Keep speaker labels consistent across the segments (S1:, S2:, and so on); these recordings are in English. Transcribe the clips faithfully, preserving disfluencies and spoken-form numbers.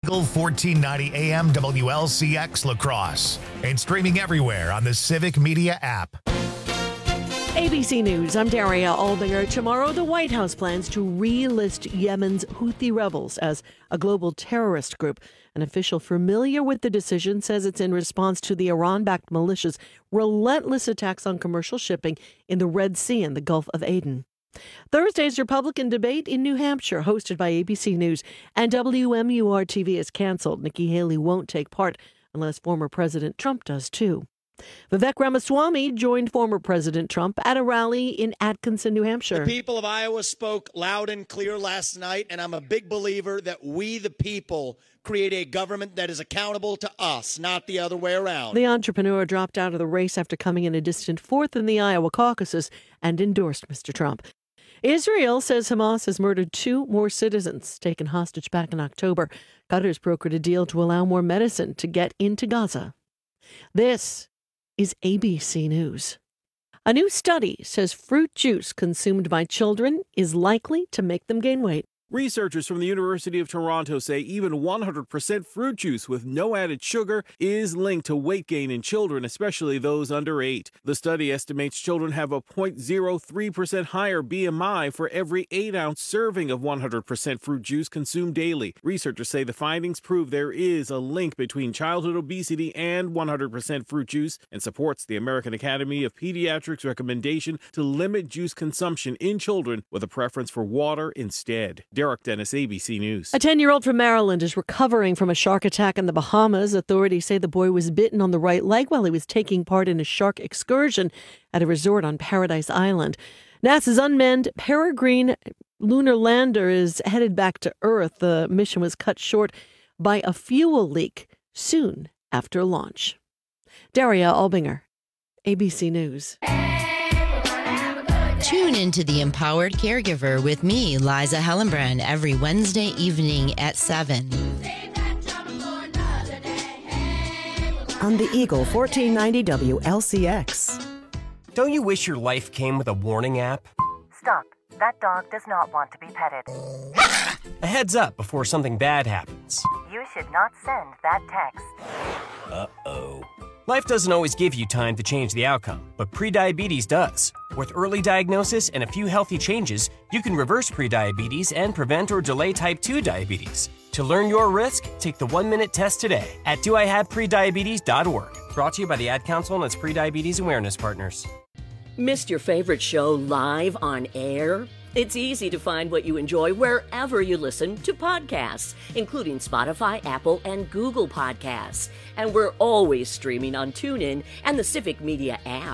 S1: Eagle fourteen ninety A M W L C X La Crosse and streaming everywhere on the Civic Media app.
S2: A B C News, I'm Daria Albinger. Tomorrow, the White House plans to relist Yemen's Houthi rebels as a global terrorist group. An official familiar with the decision says it's in response to the Iran-backed militia's relentless attacks on commercial shipping in the Red Sea and the Gulf of Aden. Thursday's Republican debate in New Hampshire, hosted by A B C News, and W M U R T V is canceled. Nikki Haley won't take part unless former President Trump does too. Vivek Ramaswamy joined former President Trump at a rally in Atkinson, New Hampshire.
S3: The people of Iowa spoke loud and clear last night, and I'm a big believer that we, the people, create a government that is accountable to us, not the other way around.
S2: The entrepreneur dropped out of the race after coming in a distant fourth in the Iowa caucuses and endorsed Mister Trump. Israel says Hamas has murdered two more citizens taken hostage back in October. Qatar's brokered a deal to allow more medicine to get into Gaza. This is A B C News. A new study says fruit juice consumed by children is likely to make them gain weight.
S4: Researchers from the University of Toronto say even one hundred percent fruit juice with no added sugar is linked to weight gain in children, especially those under eight. The study estimates children have a zero point zero three percent higher B M I for every eight ounce serving of one hundred percent fruit juice consumed daily. Researchers say the findings prove there is a link between childhood obesity and one hundred percent fruit juice and supports the American Academy of Pediatrics' recommendation to limit juice consumption in children with a preference for water instead. Derek Dennis, A B C News.
S2: A ten-year-old from Maryland is recovering from a shark attack in the Bahamas. Authorities say the boy was bitten on the right leg while he was taking part in a shark excursion at a resort on Paradise Island. NASA's unmanned Peregrine lunar lander is headed back to Earth. The mission was cut short by a fuel leak soon after launch. Daria Albinger, A B C News.
S5: Tune into The Empowered Caregiver with me, Liza Hellenbrand, every Wednesday evening at seven.
S6: On the Eagle fourteen ninety W L C X.
S7: Don't you wish your life came with a warning app?
S8: Stop. That dog does not want to be petted.
S7: A heads up before something bad happens.
S8: You should not send that text.
S7: Uh-oh. Life doesn't always give you time to change the outcome, but prediabetes does. With early diagnosis and a few healthy changes, you can reverse prediabetes and prevent or delay type two diabetes. To learn your risk, take the one-minute test today at do I have prediabetes dot org. Brought to you by the Ad Council and its Prediabetes Awareness Partners.
S9: Missed your favorite show live on air? It's easy to find what you enjoy wherever you listen to podcasts, including Spotify, Apple, and Google Podcasts. And we're always streaming on TuneIn and the Civic Media app.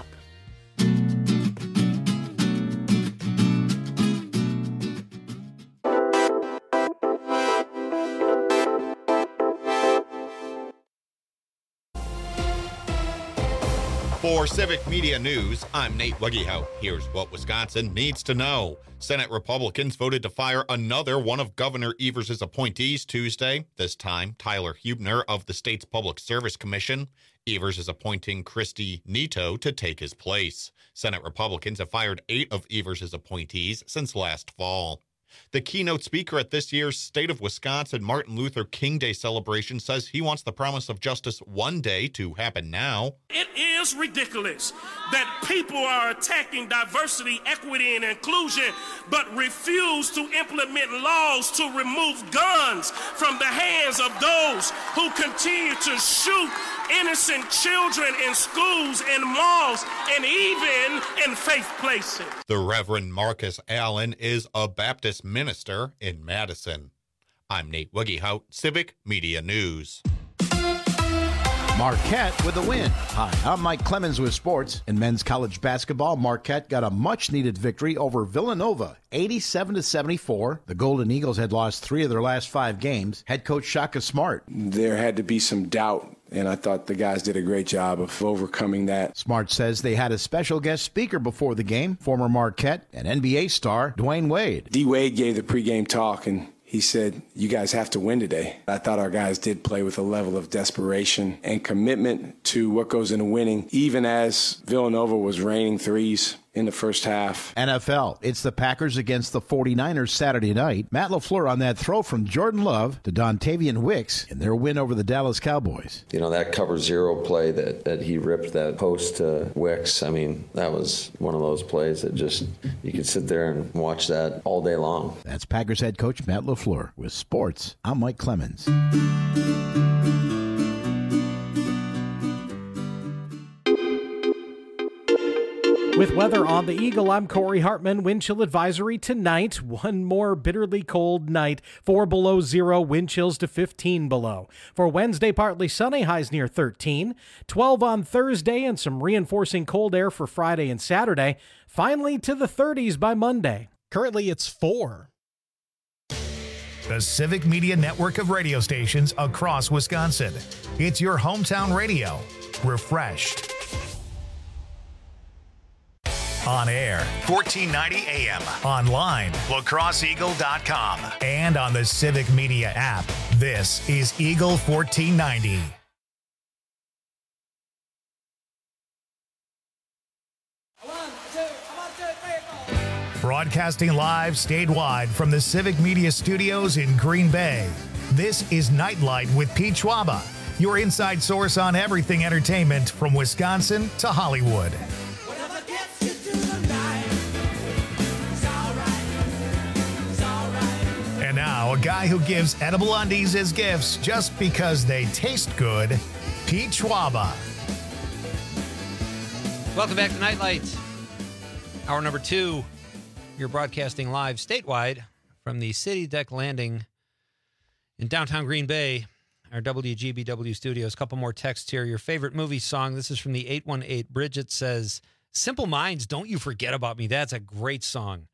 S10: For Civic Media News, I'm Nate Weggehout. Here's what Wisconsin needs to know. Senate Republicans voted to fire another one of Governor Evers' appointees Tuesday, this time Tyler Huebner of the state's Public Service Commission. Evers is appointing Christy Neto to take his place. Senate Republicans have fired eight of Evers' appointees since last fall. The keynote speaker at this year's State of Wisconsin Martin Luther King Day celebration says he wants the promise of justice one day to happen now.
S11: It is ridiculous that people are attacking diversity, equity, and inclusion, but refuse to implement laws to remove guns from the hands of those who continue to shoot innocent children in schools and malls and even in faith places.
S10: The Reverend Marcus Allen is a Baptist minister in Madison. I'm Nate Weggehout, Civic Media News.
S12: Marquette with the win. Hi, I'm Mike Clemens with sports. In men's college basketball, Marquette got a much-needed victory over Villanova, eighty-seven to seventy-four. The Golden Eagles had lost three of their last five games. Head coach Shaka Smart.
S13: There had to be some doubt, and I thought the guys did a great job of overcoming that.
S12: Smart says they had a special guest speaker before the game, former Marquette and N B A star Dwayne Wade.
S13: D. Wade gave the pregame talk, and he said, you guys have to win today. I thought our guys did play with a level of desperation and commitment to what goes into winning, even as Villanova was raining threes in the first half.
S12: N F L, it's the Packers against the forty-niners Saturday night. Matt LaFleur on that throw from Jordan Love to Dontavian Wicks in their win over the Dallas Cowboys.
S14: You know, that cover zero play that, that he ripped that post to Wicks, I mean, that was one of those plays that just, you could sit there and watch that all day long.
S12: That's Packers head coach Matt LaFleur. With sports, I'm Mike Clemens.
S15: With weather on the Eagle, I'm Corey Hartman. Wind chill advisory tonight. One more bitterly cold night. Four below zero, wind chills to fifteen below. For Wednesday, partly sunny, highs near thirteen. twelve on Thursday and some reinforcing cold air for Friday and Saturday. Finally to the thirties by Monday.
S16: Currently, it's four.
S1: The Civic Media network of radio stations across Wisconsin. It's your hometown radio. Refreshed. On air, fourteen ninety A M. Online, la crosse eagle dot com. And on the Civic Media app. This is Eagle fourteen ninety. Broadcasting live statewide from the Civic Media Studios in Green Bay. This is Nightlight with Pete Schwaba, your inside source on everything entertainment from Wisconsin to Hollywood. And now, a guy who gives edible undies as gifts just because they taste good, Pete Schwaba.
S17: Welcome back to Nightlight. Hour number two. You're broadcasting live statewide from the City Deck Landing in downtown Green Bay, our W G B W studios. A couple more texts here. Your favorite movie song. This is from the eight one eight. Bridget says, Simple Minds, Don't You Forget About Me. That's a great song.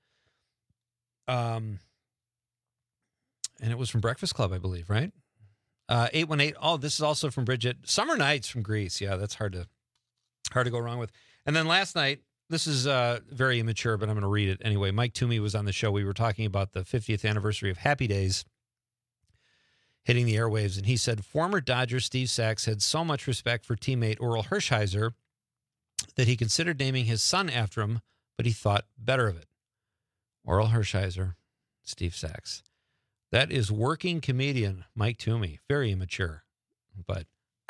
S17: Um, and it was from Breakfast Club, I believe, right? Uh, eight one eight. Oh, this is also from Bridget. Summer Nights from Grease. Yeah, that's hard to hard to go wrong with. And then last night, this is uh, very immature, but I'm going to read it anyway. Mike Toomey was on the show. We were talking about the fiftieth anniversary of Happy Days hitting the airwaves, and he said former Dodger Steve Sax had so much respect for teammate Orel Hershiser that he considered naming his son after him, but he thought better of it. Orel Hershiser, Steve Sax. That is working comedian Mike Toomey. Very immature, but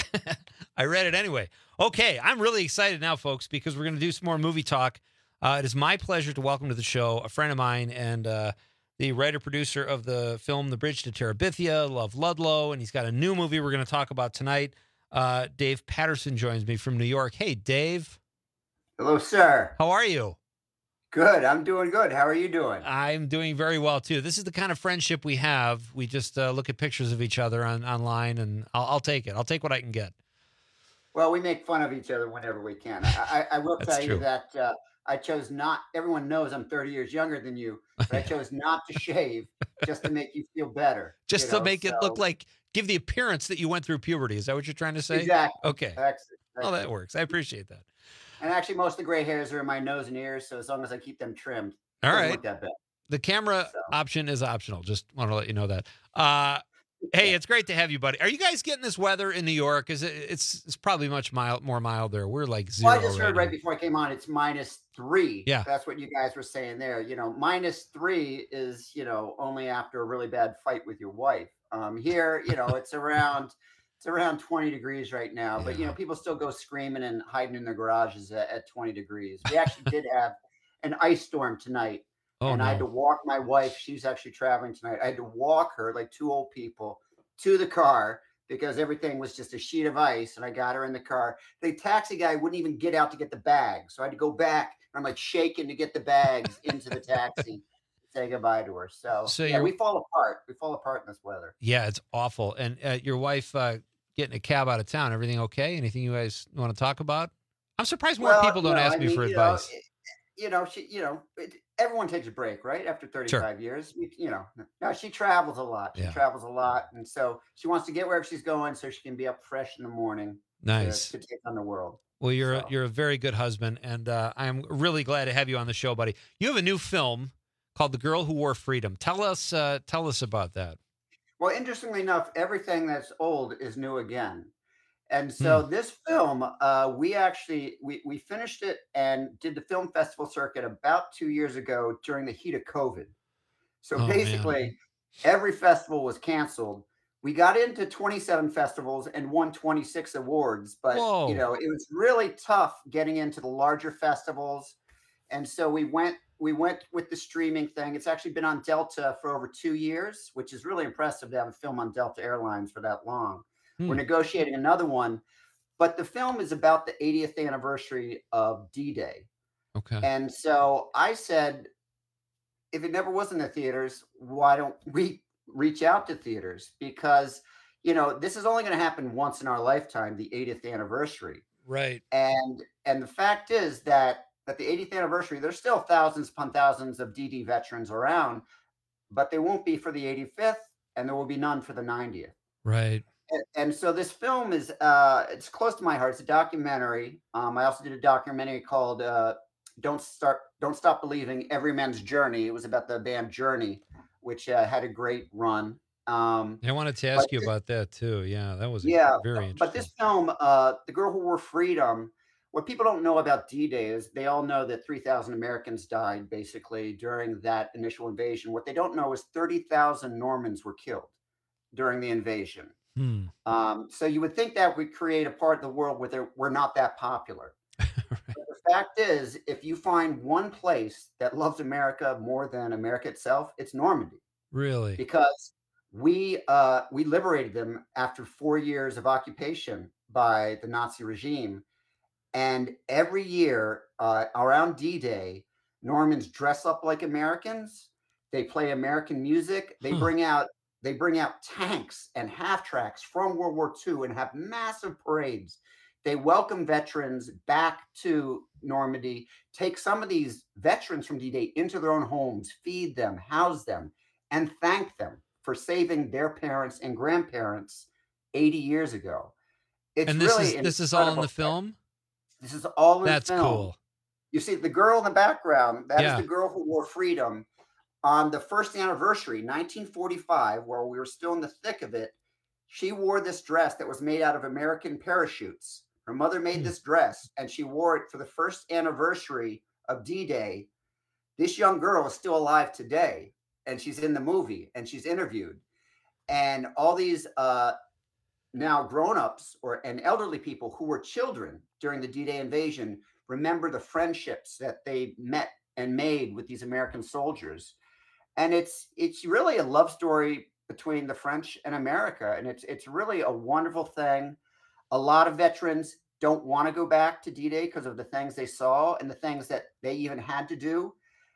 S17: I read it anyway. Okay, I'm really excited now, folks, because we're going to do some more movie talk. Uh, it is my pleasure to welcome to the show a friend of mine and uh, the writer-producer of the film The Bridge to Terabithia, Love Ludlow, and he's got a new movie we're going to talk about tonight. Uh, Dave Patterson joins me from New York. Hey, Dave.
S18: Hello, sir.
S17: How are you?
S18: Good. I'm doing good. How are you doing?
S17: I'm doing very well, too. This is the kind of friendship we have. We just uh, look at pictures of each other on online, and I'll, I'll take it. I'll take what I can get.
S18: Well, we make fun of each other whenever we can. I, I, I will tell
S17: true.
S18: you that uh, I chose not, everyone knows I'm thirty years younger than you, but I chose not to shave just to make you feel better.
S17: Just
S18: you
S17: to
S18: know?
S17: make it
S18: So-
S17: look like, give the appearance that you went through puberty. Is that what you're trying to say?
S18: Exactly.
S17: Okay.
S18: Excellent.
S17: Oh, that works. I appreciate that.
S18: And actually, most of the gray hairs are in my nose and ears, so as long as I keep them trimmed, it
S17: All
S18: doesn't
S17: right.
S18: look that bad.
S17: The camera option is optional. Just want to let you know that. Uh, hey, it's great to have you, buddy. Are you guys getting this weather in New York? Is it? It's it's probably much mild, more mild there. We're like zero.
S18: Well, I just heard
S17: right
S18: right before I came on, it's minus three.
S17: Yeah.
S18: That's what you guys were saying there. You know, minus three is, you know, only after a really bad fight with your wife. Um, here, you know, it's around it's around twenty degrees right now, but you know, people still go screaming and hiding in their garages at, at twenty degrees. We actually did have an ice storm tonight.
S17: Oh,
S18: and I had
S17: no.
S18: to walk my wife. She's actually traveling tonight. I had to walk her, like two old people, to the car because everything was just a sheet of ice. And I got her in the car. The taxi guy wouldn't even get out to get the bags. So I had to go back. And I'm like shaking to get the bags into the taxi, say goodbye to her. So,
S17: So
S18: yeah,
S17: you're-
S18: we fall apart. We fall apart in this weather.
S17: Yeah, it's awful. And uh, your wife uh, getting a cab out of town. Everything okay? Anything you guys want to talk about? I'm surprised more
S18: Well,
S17: people don't
S18: no,
S17: ask
S18: I
S17: me
S18: mean,
S17: for
S18: you know,
S17: advice.
S18: it- you know, she, you know, it, everyone takes a break, right? After thirty-five years, you, you know, now she travels a lot. She
S17: Yeah.
S18: travels a lot. And so she wants to get wherever she's going so she can be up fresh in the morning. to-
S17: Nice.
S18: To, take on the world.
S17: Well, you're a, you're a very good husband, and uh, I'm really glad to have you on the show, buddy. You have a new film called "The Girl Who Wore Freedom." Tell us, uh, tell us about that.
S18: Well, interestingly enough, everything that's old is new again. And so this film, uh, we actually we we finished it and did the film festival circuit about two years ago during the heat of COVID. So
S17: Oh, man.
S18: basically, every festival was canceled. We got into twenty-seven festivals and won twenty-six awards, but
S17: Whoa.
S18: you know, it was really tough getting into the larger festivals. And so we went we went with the streaming thing. It's actually been on Delta for over two years, which is really impressive to have a film on Delta Airlines for that long.
S17: Hmm.
S18: We're negotiating another one, but the film is about the eightieth anniversary of D-Day.
S17: Okay.
S18: And so I said, if it never was in the theaters, why don't we reach out to theaters? Because, you know, this is only going to happen once in our lifetime, the eightieth anniversary.
S17: Right.
S18: And and the fact is that at the eightieth anniversary, there's still thousands upon thousands of D-Day veterans around, but they won't be for the eighty-fifth, and there will be none for the ninetieth.
S17: Right.
S18: And, and so this film is uh, it's close to my heart. It's a documentary. Um, I also did a documentary called uh, "Don't Start, Don't Stop Believing: Every Man's Journey." It was about the band Journey, which uh, had a great run. Um,
S17: I wanted to ask
S18: but
S17: you
S18: this-
S17: about that too. Yeah, that was
S18: yeah,
S17: very
S18: but,
S17: interesting.
S18: but this film, uh, "The Girl Who Wore Freedom," what people don't know about D-Day is they all know that three thousand Americans died basically during that initial invasion. What they don't know is thirty thousand Normans were killed during the invasion.
S17: Hmm.
S18: Um, so you would think that would create a part of the world where they're- we're not that popular. But the fact is, if you find one place that loves America more than America itself, it's Normandy,
S17: Really?
S18: because we uh, we liberated them after four years of occupation by the Nazi regime. And every year uh, around D-Day, Normans dress up like Americans. They play American music. They
S17: Huh.
S18: bring out they bring out tanks and half tracks from World War Two and have massive parades. They welcome veterans back to Normandy, take some of these veterans from D-Day into their own homes, feed them, house them, and thank them for saving their parents and grandparents eighty years ago. It's
S17: And this
S18: really
S17: is this is all in
S18: incredible.
S17: the film?
S18: This is all in
S17: That's
S18: film.
S17: cool.
S18: You see the girl in the background, that is
S17: Yeah.
S18: the girl who wore freedom. On the first anniversary, nineteen forty-five, where we were still in the thick of it, she wore this dress that was made out of American parachutes. Her mother made
S17: Hmm.
S18: this dress, and she wore it for the first anniversary of D-Day. This young girl is still alive today, and she's in the movie, and she's interviewed. And all these uh, now grown-ups or and elderly people who were children during the D-Day invasion remember the friendships that they met and made with these American soldiers. And it's it's really a love story between the French and America, and it's it's really a wonderful thing. A lot of veterans don't want to go back to D-Day because of the things they saw and the things that they even had to do.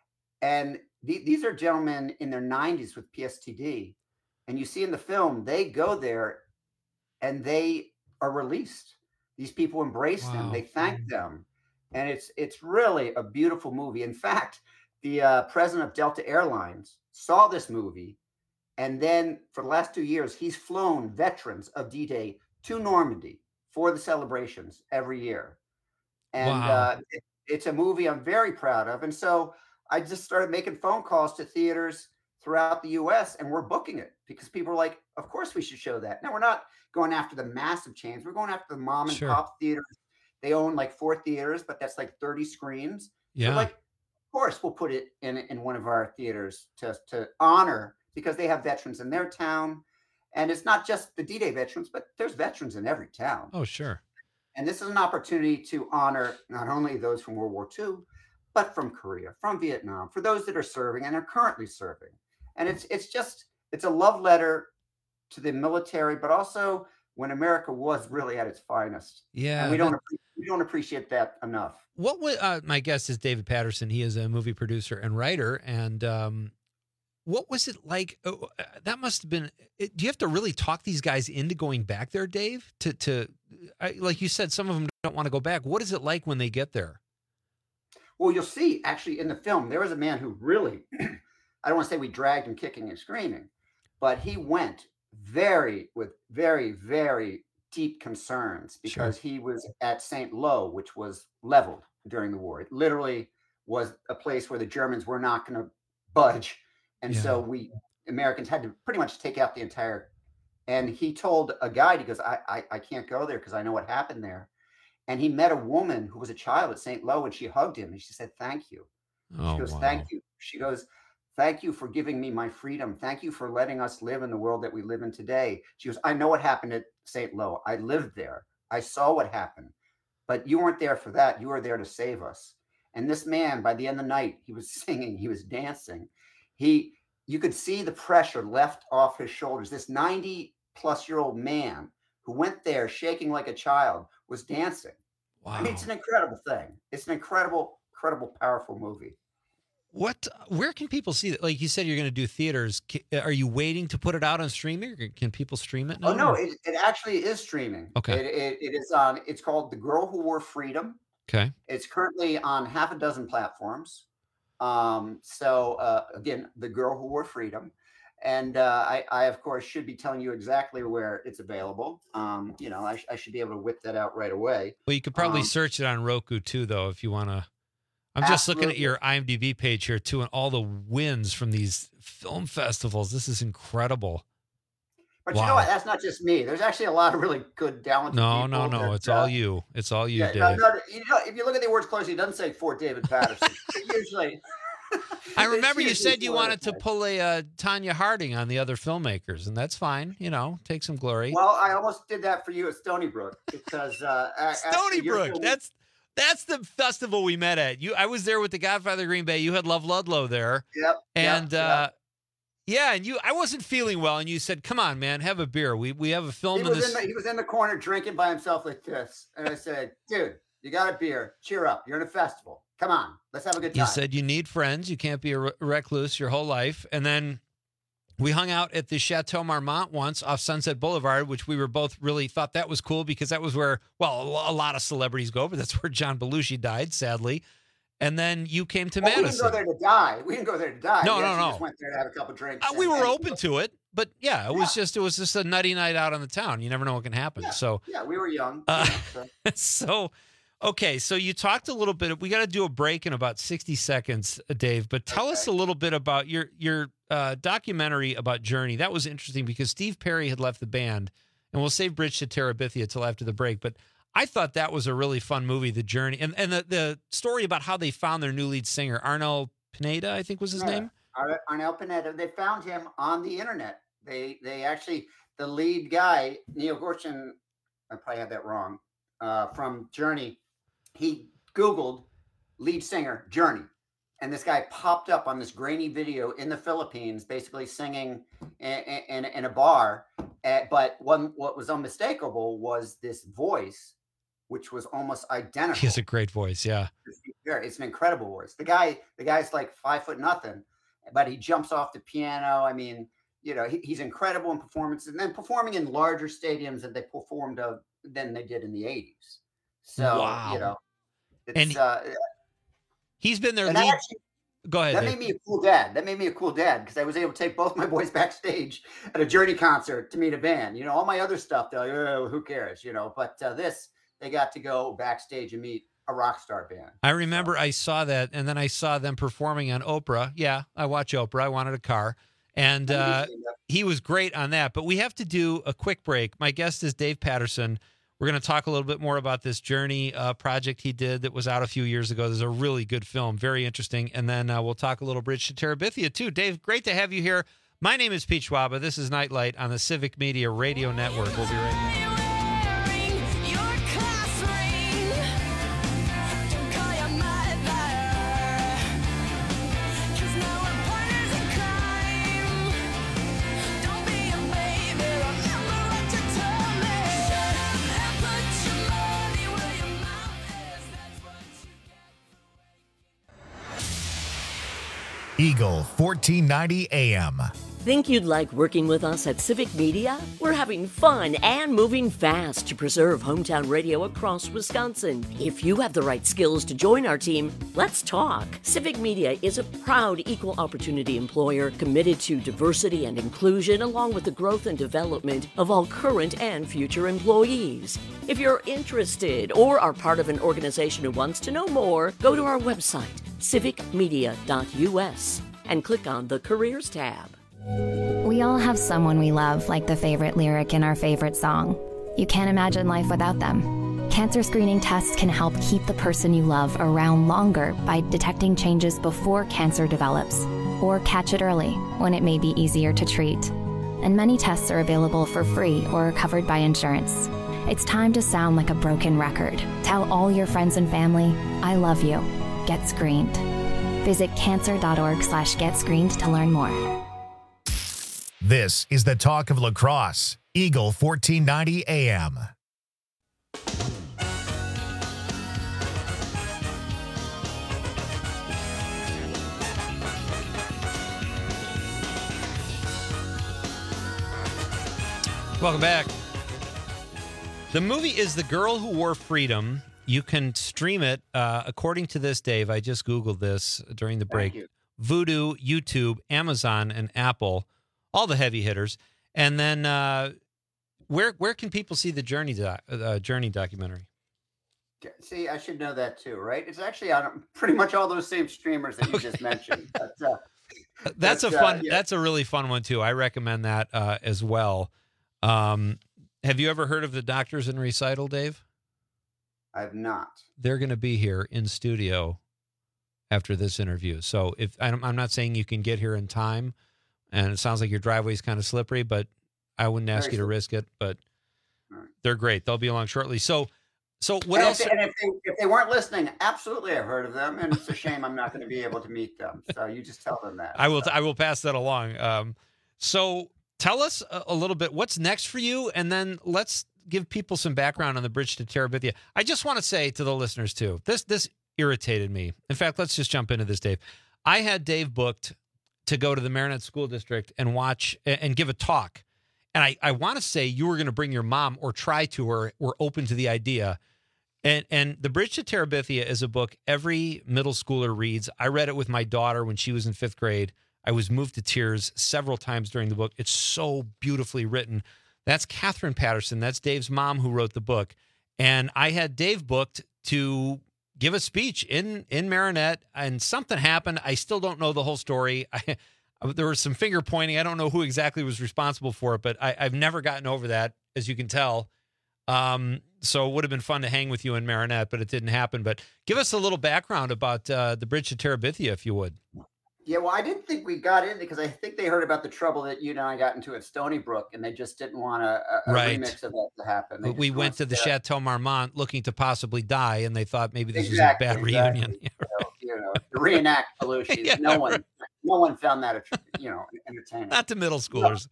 S18: And the, these are gentlemen in their nineties with P S T D. And you see in the film, they go there and they are released. These people embrace them.
S17: Wow.
S18: They thank them. And it's it's really a beautiful movie. In fact, the uh, president of Delta Airlines saw this movie. And then for the last two years, he's flown veterans of D-Day to Normandy for the celebrations every year. And
S17: Wow.
S18: uh, it- it's a movie I'm very proud of. And so I just started making phone calls to theaters throughout the U S and we're booking it because people are like, of course we should show that. Now we're not going after the massive chains. We're going after the mom and
S17: Sure.
S18: pop theaters. They own like four theaters, but that's like thirty screens.
S17: Yeah.
S18: So like, of course we'll put it in, in one of our theaters to, to honor because they have veterans in their town. And it's not just the D-Day veterans, but there's veterans in every town.
S17: Oh, sure.
S18: And this is an opportunity to honor not only those from World War Two, but from Korea, from Vietnam, for those that are serving and are currently serving. And it's it's just it's a love letter to the military, but also when America was really at its finest.
S17: Yeah.
S18: And we don't
S17: that-
S18: appre- we don't appreciate that enough.
S17: What would uh, my guest is David Patterson. He is a movie producer and writer. And um, what was it like? Oh, uh, that must have been. It, do you have to really talk these guys into going back there, Dave? To to I, like you said, some of them don't want to go back. What is it like when they get there?
S18: Well, you'll see actually in the film, there was a man who really, I don't want to say we dragged him kicking and screaming, but he went very, with very, very deep concerns because he was at Saint Lo, which was leveled during the war. It literally was a place where the Germans were not going to budge. And so we Americans had to pretty much take out the entire And he told a guide, he goes, I, I, I can't go there because I know what happened there. And he met a woman who was a child at Saint Lo, and she hugged him and she said, thank you.
S17: Oh,
S18: she goes,
S17: wow.
S18: thank you. She goes, thank you for giving me my freedom. Thank you for letting us live in the world that we live in today. She goes, I know what happened at Saint Lo. I lived there. I saw what happened. But you weren't there for that. You were there to save us. And this man, by the end of the night, he was singing, he was dancing. He, you could see the pressure left off his shoulders. This ninety plus year old man who went there shaking like a child was dancing.
S17: Wow.
S18: I mean, it's an incredible thing. It's an incredible, incredible, powerful movie.
S17: What? Where can people see that? Like you said, you're going to do theaters. Are you waiting to put it out on streaming? Or can people stream it now?
S18: Oh no, it, it actually is streaming.
S17: Okay.
S18: It, it, it is on. It's called The Girl Who Wore Freedom.
S17: Okay.
S18: It's currently on half a dozen platforms. Um, so uh, again, The Girl Who Wore Freedom, and uh, I, I of course should be telling you exactly where it's available. Um, you know, I, sh- I should be able to whip that out right away.
S17: Well, you could probably
S18: Um,
S17: search it on Roku too, though, if you want to. I'm just looking at your IMDb page here too, and all the wins from these film festivals. This is incredible.
S18: But
S17: Wow.
S18: you know what? That's not just me. There's actually a lot of really good, talented
S17: No,
S18: people.
S17: no, no.
S18: that,
S17: It's
S18: uh,
S17: all you. It's all you,
S18: yeah,
S17: Dave.
S18: no, no, you know, if you look at the awards closely, it doesn't say for David Patterson. It usually.
S17: I remember you
S18: It's
S17: said you
S18: usually
S17: wanted to
S18: for-
S17: pull a uh, Tanya Harding on the other filmmakers, and that's fine. You know, take some glory.
S18: Well, I almost did that for you at Stony Brook because uh, a- actually
S17: Stony
S18: your
S17: Brook.
S18: film-
S17: That's that's the festival we met at. You, I was there with the Godfather of Green Bay. You had Love Ludlow there.
S18: Yep.
S17: And
S18: yep,
S17: uh,
S18: yep.
S17: yeah, and you, I wasn't feeling well, and you said, "Come on, man, have a beer. We we have a film
S18: He
S17: in
S18: was
S17: this."
S18: in the, he was in the corner drinking by himself like this, and I said, "Dude, you got a beer. Cheer up. You're in a festival. Come on, let's have a good time."
S17: You said you need friends. You can't be a re- recluse your whole life. And then we hung out at the Chateau Marmont once off Sunset Boulevard, which we were both really thought that was cool because that was where, well, a lo- a lot of celebrities go, but that's where John Belushi died, sadly. And then you came to
S18: Well, we didn't
S17: Madison.
S18: go there to die. We didn't go there to die.
S17: No,
S18: we
S17: no,
S18: actually
S17: no.
S18: Just went there to have a couple drinks.
S17: Uh, we
S18: and-
S17: were
S18: and-
S17: open to it, but yeah, it was just it was just a nutty night out on the town. You never know what can happen. So
S18: Yeah, we were young.
S17: Uh,
S18: you know, so.
S17: so, okay, so you talked a little bit. We got to do a break in about sixty seconds, uh, Dave. But tell us a little bit about your your uh, documentary about Journey. That was interesting because Steve Perry had left the band, and we'll save Bridge to Terabithia till after the break. But I thought that was a really fun movie, The Journey, and and the, the story about how they found their new lead singer, Arnel Pineda, I think was his
S18: Yeah,
S17: name.
S18: Ar- Arnel Pineda. They found him on the internet. They they actually the lead guy Neil Gorshin. I probably had that wrong. Uh, from Journey, he Googled lead singer Journey, and this guy popped up on this grainy video in the Philippines, basically singing in, in, in a bar. Uh, but one what was unmistakable was this voice, which was almost identical.
S17: He has a great voice, yeah.
S18: It's an incredible voice. The guy, the guy's like five foot nothing, but he jumps off the piano. I mean, you know, he, he's incredible in performance, and then performing in larger stadiums that they performed of than they did in the eighties. So
S17: Wow.
S18: you know, it's,
S17: And
S18: uh,
S17: He's been their
S18: and that
S17: lead.
S18: actually-
S17: Go ahead,
S18: that
S17: Dave.
S18: made me a cool dad. That made me a cool dad because I was able to take both my boys backstage at a Journey concert to meet a band. You know, all my other stuff, they're like, oh, who cares? You know, but uh, this, they got to go backstage and meet a rock star band.
S17: I remember I saw that, and then I saw them performing on Oprah. Yeah, I watch Oprah. I wanted a car. And uh, he was great on that. But we have to do a quick break. My guest is Dave Patterson. We're going to talk a little bit more about this Journey uh, project he did that was out a few years ago. There's a really good film, very interesting. And then uh, we'll talk a little Bridge to Terabithia, too. Dave, great to have you here. My name is Pete Schwaba. This is Nightlight on the Civic Media Radio Network. We'll be right back.
S1: Eagle fourteen ninety A M.
S9: Think you'd like working with us at Civic Media? We're having fun and moving fast to preserve hometown radio across Wisconsin. If you have the right skills to join our team, let's talk. Civic Media is a proud equal opportunity employer committed to diversity and inclusion along with the growth and development of all current and future employees. If you're interested or are part of an organization who wants to know more, go to our website, civic media dot U S, and click on the Careers tab.
S16: We all have someone we love, like the favorite lyric in our favorite song. You can't imagine life without them. Cancer screening tests can help keep the person you love around longer by detecting changes before cancer develops, or catch it early when it may be easier to treat. And many tests are available for free or are covered by insurance. It's time to sound like a broken record. Tell all your friends and family, I love you. Get screened. Visit cancer.org slash get screened to learn more.
S1: This is the talk of lacrosse. Eagle fourteen ninety A M.
S17: Welcome back. The movie is The Girl Who Wore Freedom. You can stream it, uh, according to this, Dave. I just Googled this during the break. Vudu, YouTube, Amazon, and Apple, all the heavy hitters. And then uh, where where can people see the Journey doc, uh, Journey documentary?
S18: See, I should know that too, right? It's actually on pretty much all those same streamers that you okay. just mentioned. But, uh,
S17: that's
S18: but,
S17: a fun.
S18: Uh, yeah.
S17: That's a really fun one too. I recommend that uh, as well. Um, have you ever heard of the Doctors in Recital, Dave?
S18: I've not.
S17: They're going to be here in studio after this interview. So if I'm, I'm not saying you can get here in time, and it sounds like your driveway is kind of slippery, but I wouldn't ask Very you to risk it. But right. They're great. They'll be along shortly. So, so what
S18: and
S17: else?
S18: If they, and if they, if they weren't listening, absolutely, I've heard of them, and it's a shame I'm not going to be able to meet them. So you just tell them that.
S17: I will.
S18: So.
S17: I will pass that along. Um, so tell us a, a little bit what's next for you, and then let's give people some background on the Bridge to Terabithia. I just want to say to the listeners too, this this irritated me. In fact, let's just jump into this, Dave. I had Dave booked to go to the Marinette School District and watch and give a talk. And I, I want to say you were going to bring your mom or try to, or were open to the idea. And and The Bridge to Terabithia is a book every middle schooler reads. I read it with my daughter when she was in fifth grade. I was moved to tears several times during the book. It's so beautifully written. That's Catherine Patterson. That's Dave's mom who wrote the book. And I had Dave booked to give a speech in, in Marinette, and something happened. I still don't know the whole story. I, there was some finger pointing. I don't know who exactly was responsible for it, but I, I've never gotten over that, as you can tell. Um, so it would have been fun to hang with you in Marinette, but it didn't happen. But give us a little background about uh, the Bridge to Terabithia, if you would.
S18: Yeah, well, I didn't think we got in because I think they heard about the trouble that you and I got into at Stony Brook, and they just didn't want a, a
S17: right.
S18: remix of that to happen. They
S17: we went to the Chateau Marmont looking to possibly die, and they thought maybe this
S18: exactly,
S17: was a bad
S18: exactly.
S17: reunion.
S18: you, know, you know, to reenact Belushi.
S17: yeah,
S18: no one,
S17: right.
S18: no one found that, you know, entertaining.
S17: Not to middle schoolers.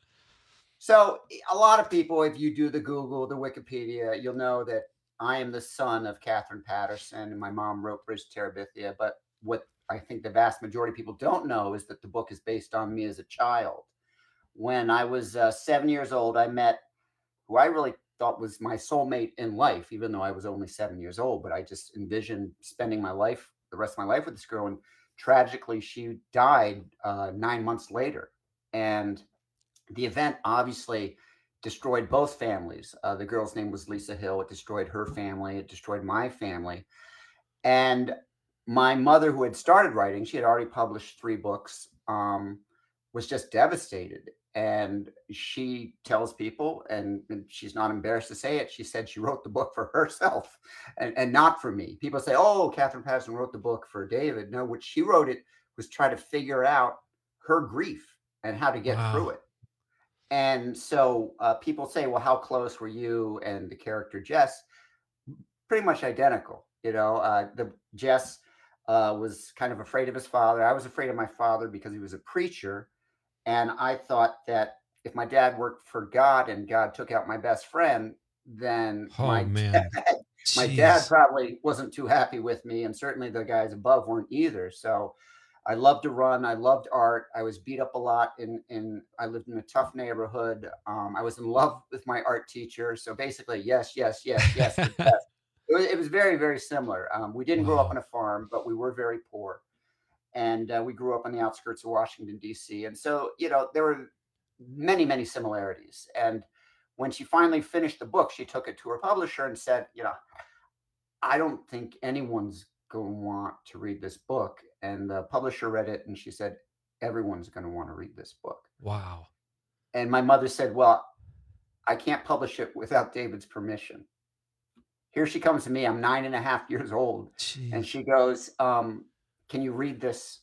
S18: So a lot of people, if you do the Google, the Wikipedia, you'll know that I am the son of Catherine Patterson, and my mom wrote Bridge to Terabithia. But what I think the vast majority of people don't know is that the book is based on me as a child. When I was uh, seven years old, I met who I really thought was my soulmate in life, even though I was only seven years old. But I just envisioned spending my life, the rest of my life with this girl. And tragically, she died uh, nine months later. And the event obviously destroyed both families. Uh, the girl's name was Lisa Hill. It destroyed her family. It destroyed my family. And my mother, who had started writing, she had already published three books, um, was just devastated. And she tells people, and, and she's not embarrassed to say it, she said she wrote the book for herself and, and not for me. People say, oh, Catherine Patterson wrote the book for David. No, what she wrote it was try to figure out her grief and how to get wow. through it. And so uh, people say, well, how close were you and the character Jess? Pretty much identical. You know, uh, the Jess uh, was kind of afraid of his father. I was afraid of my father because he was a preacher. And I thought that if my dad worked for God and God took out my best friend, then
S17: oh,
S18: my,
S17: man.
S18: Dad, my dad probably wasn't too happy with me. And certainly the guys above weren't either. So I loved to run. I loved art. I was beat up a lot in, in I lived in a tough neighborhood. Um, I was in love with my art teacher. So basically, yes, yes, yes, yes. yes. It was, it was very, very similar. Um, we didn't wow. grow up on a farm, but we were very poor. And uh, we grew up on the outskirts of Washington, D C. And so, you know, there were many, many similarities. And when she finally finished the book, she took it to her publisher and said, you know, I don't think anyone's going to want to read this book. And the publisher read it and she said, everyone's going to want to read this book.
S17: Wow.
S18: And my mother said, well, I can't publish it without David's permission. Here she comes to me. I'm nine and a half years old.
S17: Jeez.
S18: And she goes, um, can you read this?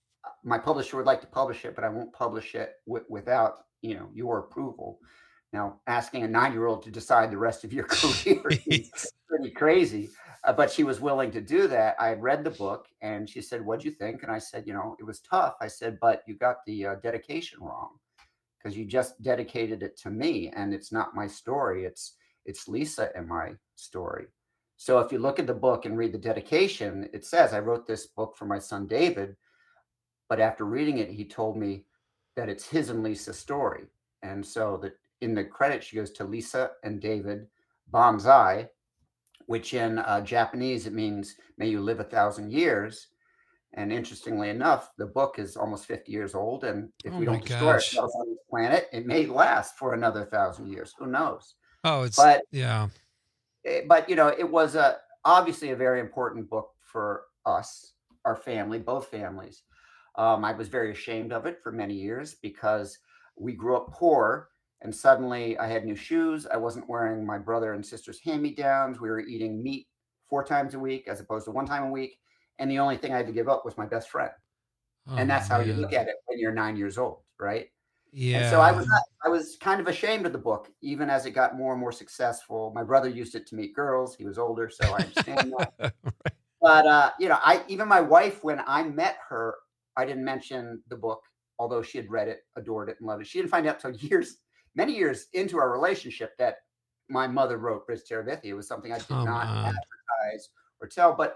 S18: My publisher would like to publish it, but I won't publish it w- without, you know, your approval. Now, asking a nine-year-old to decide the rest of your career is pretty crazy. Uh, but she was willing to do that. I had read the book, and she said, what'd you think? And I said, you know, it was tough. I said, but you got the uh, dedication wrong, because you just dedicated it to me, and it's not my story. It's it's Lisa and my story. So if you look at the book and read the dedication, it says, I wrote this book for my son, David, but after reading it, he told me that it's his and Lisa's story. And so that in the credit, she goes to Lisa and David Banzai, which in uh, Japanese, it means, may you live a thousand years. And interestingly enough, the book is almost fifty years old. And if
S17: Oh
S18: we
S17: my
S18: don't destroy
S17: gosh.
S18: ourselves on this planet, it may last for another thousand years. Who knows?
S17: Oh, it's,
S18: But
S17: yeah.
S18: eh, but you know, it was a obviously a very important book for us, our family, both families. Um, I was very ashamed of it for many years because we grew up poor, and suddenly I had new shoes. I wasn't wearing my brother and sister's hand-me-downs. We were eating meat four times a week as opposed to one time a week, and the only thing I had to give up was my best friend.
S17: Oh,
S18: And that's how you
S17: man.
S18: look at it when you're nine years old, right?
S17: Yeah.
S18: And so I was not, I was kind of ashamed of the book, even as it got more and more successful. My brother used it to meet girls. He was older, so I understand that. But uh, you know, I even my wife, when I met her, I didn't mention the book, although she had read it, adored it, and loved it. She didn't find out till years, many years into our relationship, that my mother wrote Bridge Terabithia. It was something I did
S17: Come
S18: not
S17: on.
S18: advertise or tell. But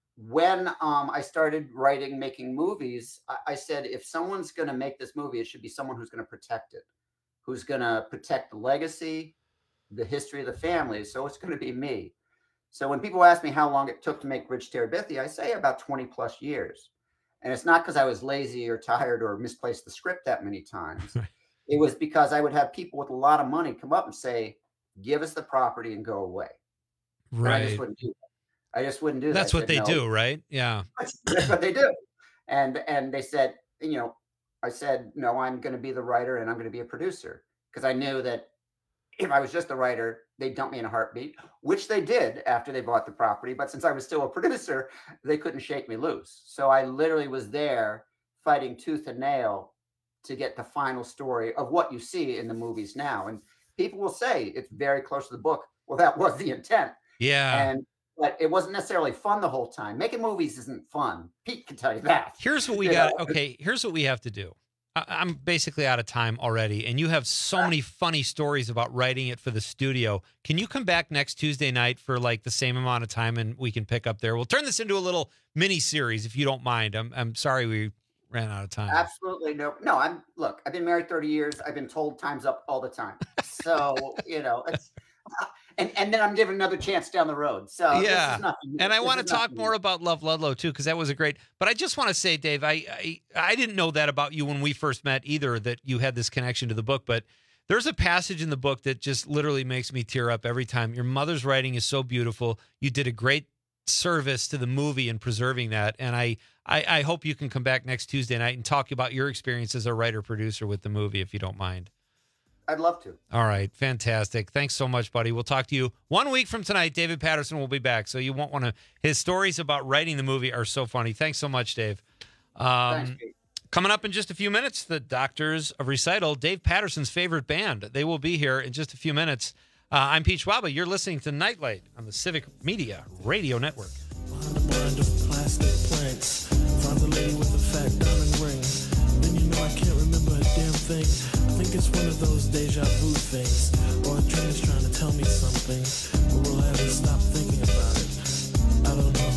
S18: when um, I started writing, making movies, I, I said, if someone's going to make this movie, it should be someone who's going to protect it, who's going to protect the legacy, the history of the family. So it's going to be me. So when people ask me how long it took to make Bridge Terabithia, I say about twenty plus years. And it's not because I was lazy or tired or misplaced the script that many times. It was because I would have people with a lot of money come up and say, give us the property and go away. And I just
S17: Right.
S18: wouldn't do that. I just wouldn't do that.
S17: That's
S18: I
S17: what
S18: said,
S17: they
S18: "No."
S17: do, right? Yeah.
S18: That's, that's what they do. And and they said, you know, I said, no, I'm going to be the writer and I'm going to be a producer, because I knew that if I was just a writer, they'd dump me in a heartbeat, which they did after they bought the property. But since I was still a producer, they couldn't shake me loose. So I literally was there fighting tooth and nail to get the final story of what you see in the movies now. And people will say it's very close to the book. Well, that was the intent.
S17: Yeah.
S18: And but it wasn't necessarily fun the whole time. Making movies isn't fun. Pete can tell you that.
S17: Here's what we
S18: You
S17: got.
S18: know?
S17: Okay, here's what we have to do. I- I'm basically out of time already, and you have so many funny stories about writing it for the studio. Can you come back next Tuesday night for like the same amount of time, and we can pick up there? We'll turn this into a little mini series if you don't mind. I'm I'm sorry we ran out of time.
S18: Absolutely no. No, I'm look, I've been married thirty years. I've been told time's up all the time. So, you know, it's and, and then I'm given another chance down the road. So this
S17: Yeah.
S18: is nothing new.
S17: And I
S18: This
S17: want to
S18: is
S17: talk
S18: nothing new.
S17: more about Love Ludlow too, because that was a great. But I just want to say, Dave, I, I I didn't know that about you when we first met either, that you had this connection to the book. But there's a passage in the book that just literally makes me tear up every time. Your mother's writing is so beautiful. You did a great service to the movie in preserving that, and I, I I hope you can come back next Tuesday night and talk about your experience as a writer producer with the movie, if you don't mind.
S18: I'd love to.
S17: All right, fantastic. Thanks so much, buddy. We'll talk to you one week from tonight. David Patterson will be back, so you won't want to. His stories about writing the movie are so funny. Thanks so much, Dave. Um,
S18: Thanks, Pete.
S17: Coming up in just a few minutes, the Doctors of Recital, Dave Patterson's favorite band. They will be here in just a few minutes. Uh, I'm Pete Schwaba. You're listening to Nightlight on the Civic Media Radio Network.
S19: Mind of plastic planks. Found a lady with a fat diamond ring. Then you know I can't remember a damn thing. I think it's one of those deja vu things. Or a dream is trying to tell me something. But will I ever stop thinking about it? I don't know.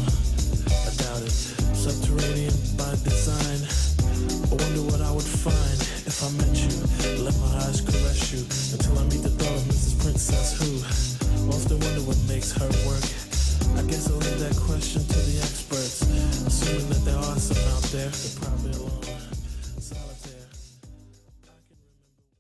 S19: I doubt it. Subterranean by design. I wonder what I would find if I met you. Let my eyes caress you until I meet the thought of Missus Princess Who. Often wonder what makes her work. I guess I'll leave that question to the experts. Assuming that there are some out there, they're probably alone. Solitaire.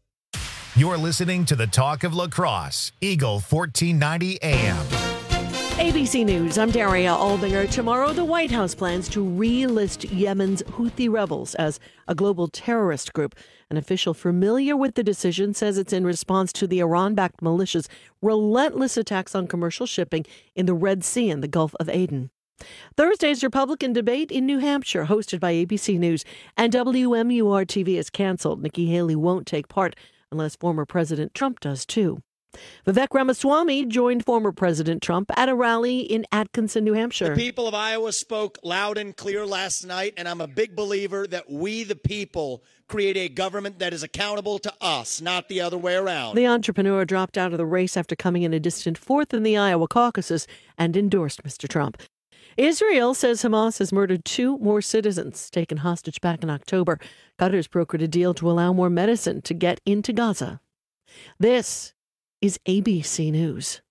S1: You're listening to the Talk of Lacrosse, Eagle fourteen ninety A M.
S2: A B C News, I'm Daria Albinger. Tomorrow, the White House plans to relist Yemen's Houthi rebels as a global terrorist group. An official familiar with the decision says it's in response to the Iran-backed militia's relentless attacks on commercial shipping in the Red Sea and the Gulf of Aden. Thursday's Republican debate in New Hampshire, hosted by A B C News and W M U R T V, is canceled. Nikki Haley won't take part unless former President Trump does too. Vivek Ramaswamy joined former President Trump at a rally in Atkinson, New Hampshire.
S3: The people of Iowa spoke loud and clear last night, and I'm a big believer that we, the people, create a government that is accountable to us, not the other way around.
S2: The entrepreneur dropped out of the race after coming in a distant fourth in the Iowa caucuses and endorsed Mister Trump. Israel says Hamas has murdered two more citizens taken hostage back in October. Qatar's brokered a deal to allow more medicine to get into Gaza. This is A B C News.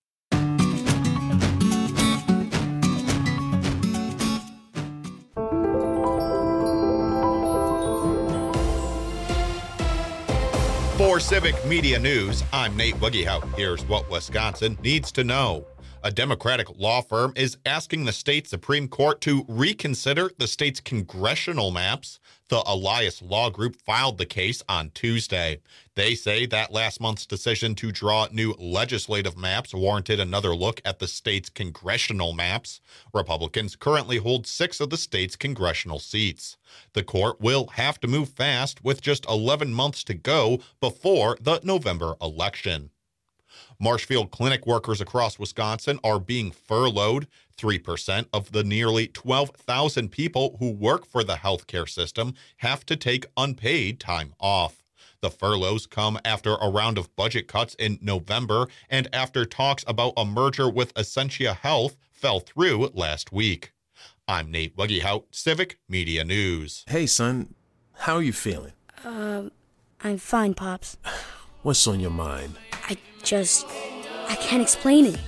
S10: For Civic Media News, I'm Nate Wuggehout. Here's what Wisconsin needs to know. A Democratic law firm is asking the state Supreme Court to reconsider the state's congressional maps. The Elias Law Group filed the case on Tuesday. They say that last month's decision to draw new legislative maps warranted another look at the state's congressional maps. Republicans currently hold six of the state's congressional seats. The court will have to move fast with just eleven months to go before the November election. Marshfield Clinic workers across Wisconsin are being furloughed. three percent of the nearly twelve thousand people who work for the healthcare system have to take unpaid time off. The furloughs come after a round of budget cuts in November and after talks about a merger with Essentia Health fell through last week. I'm Nate Wuggehout, Civic Media News.
S20: Hey, son. How are you feeling?
S21: Um, I'm fine, Pops.
S20: What's on your mind?
S21: I just... I can't explain it.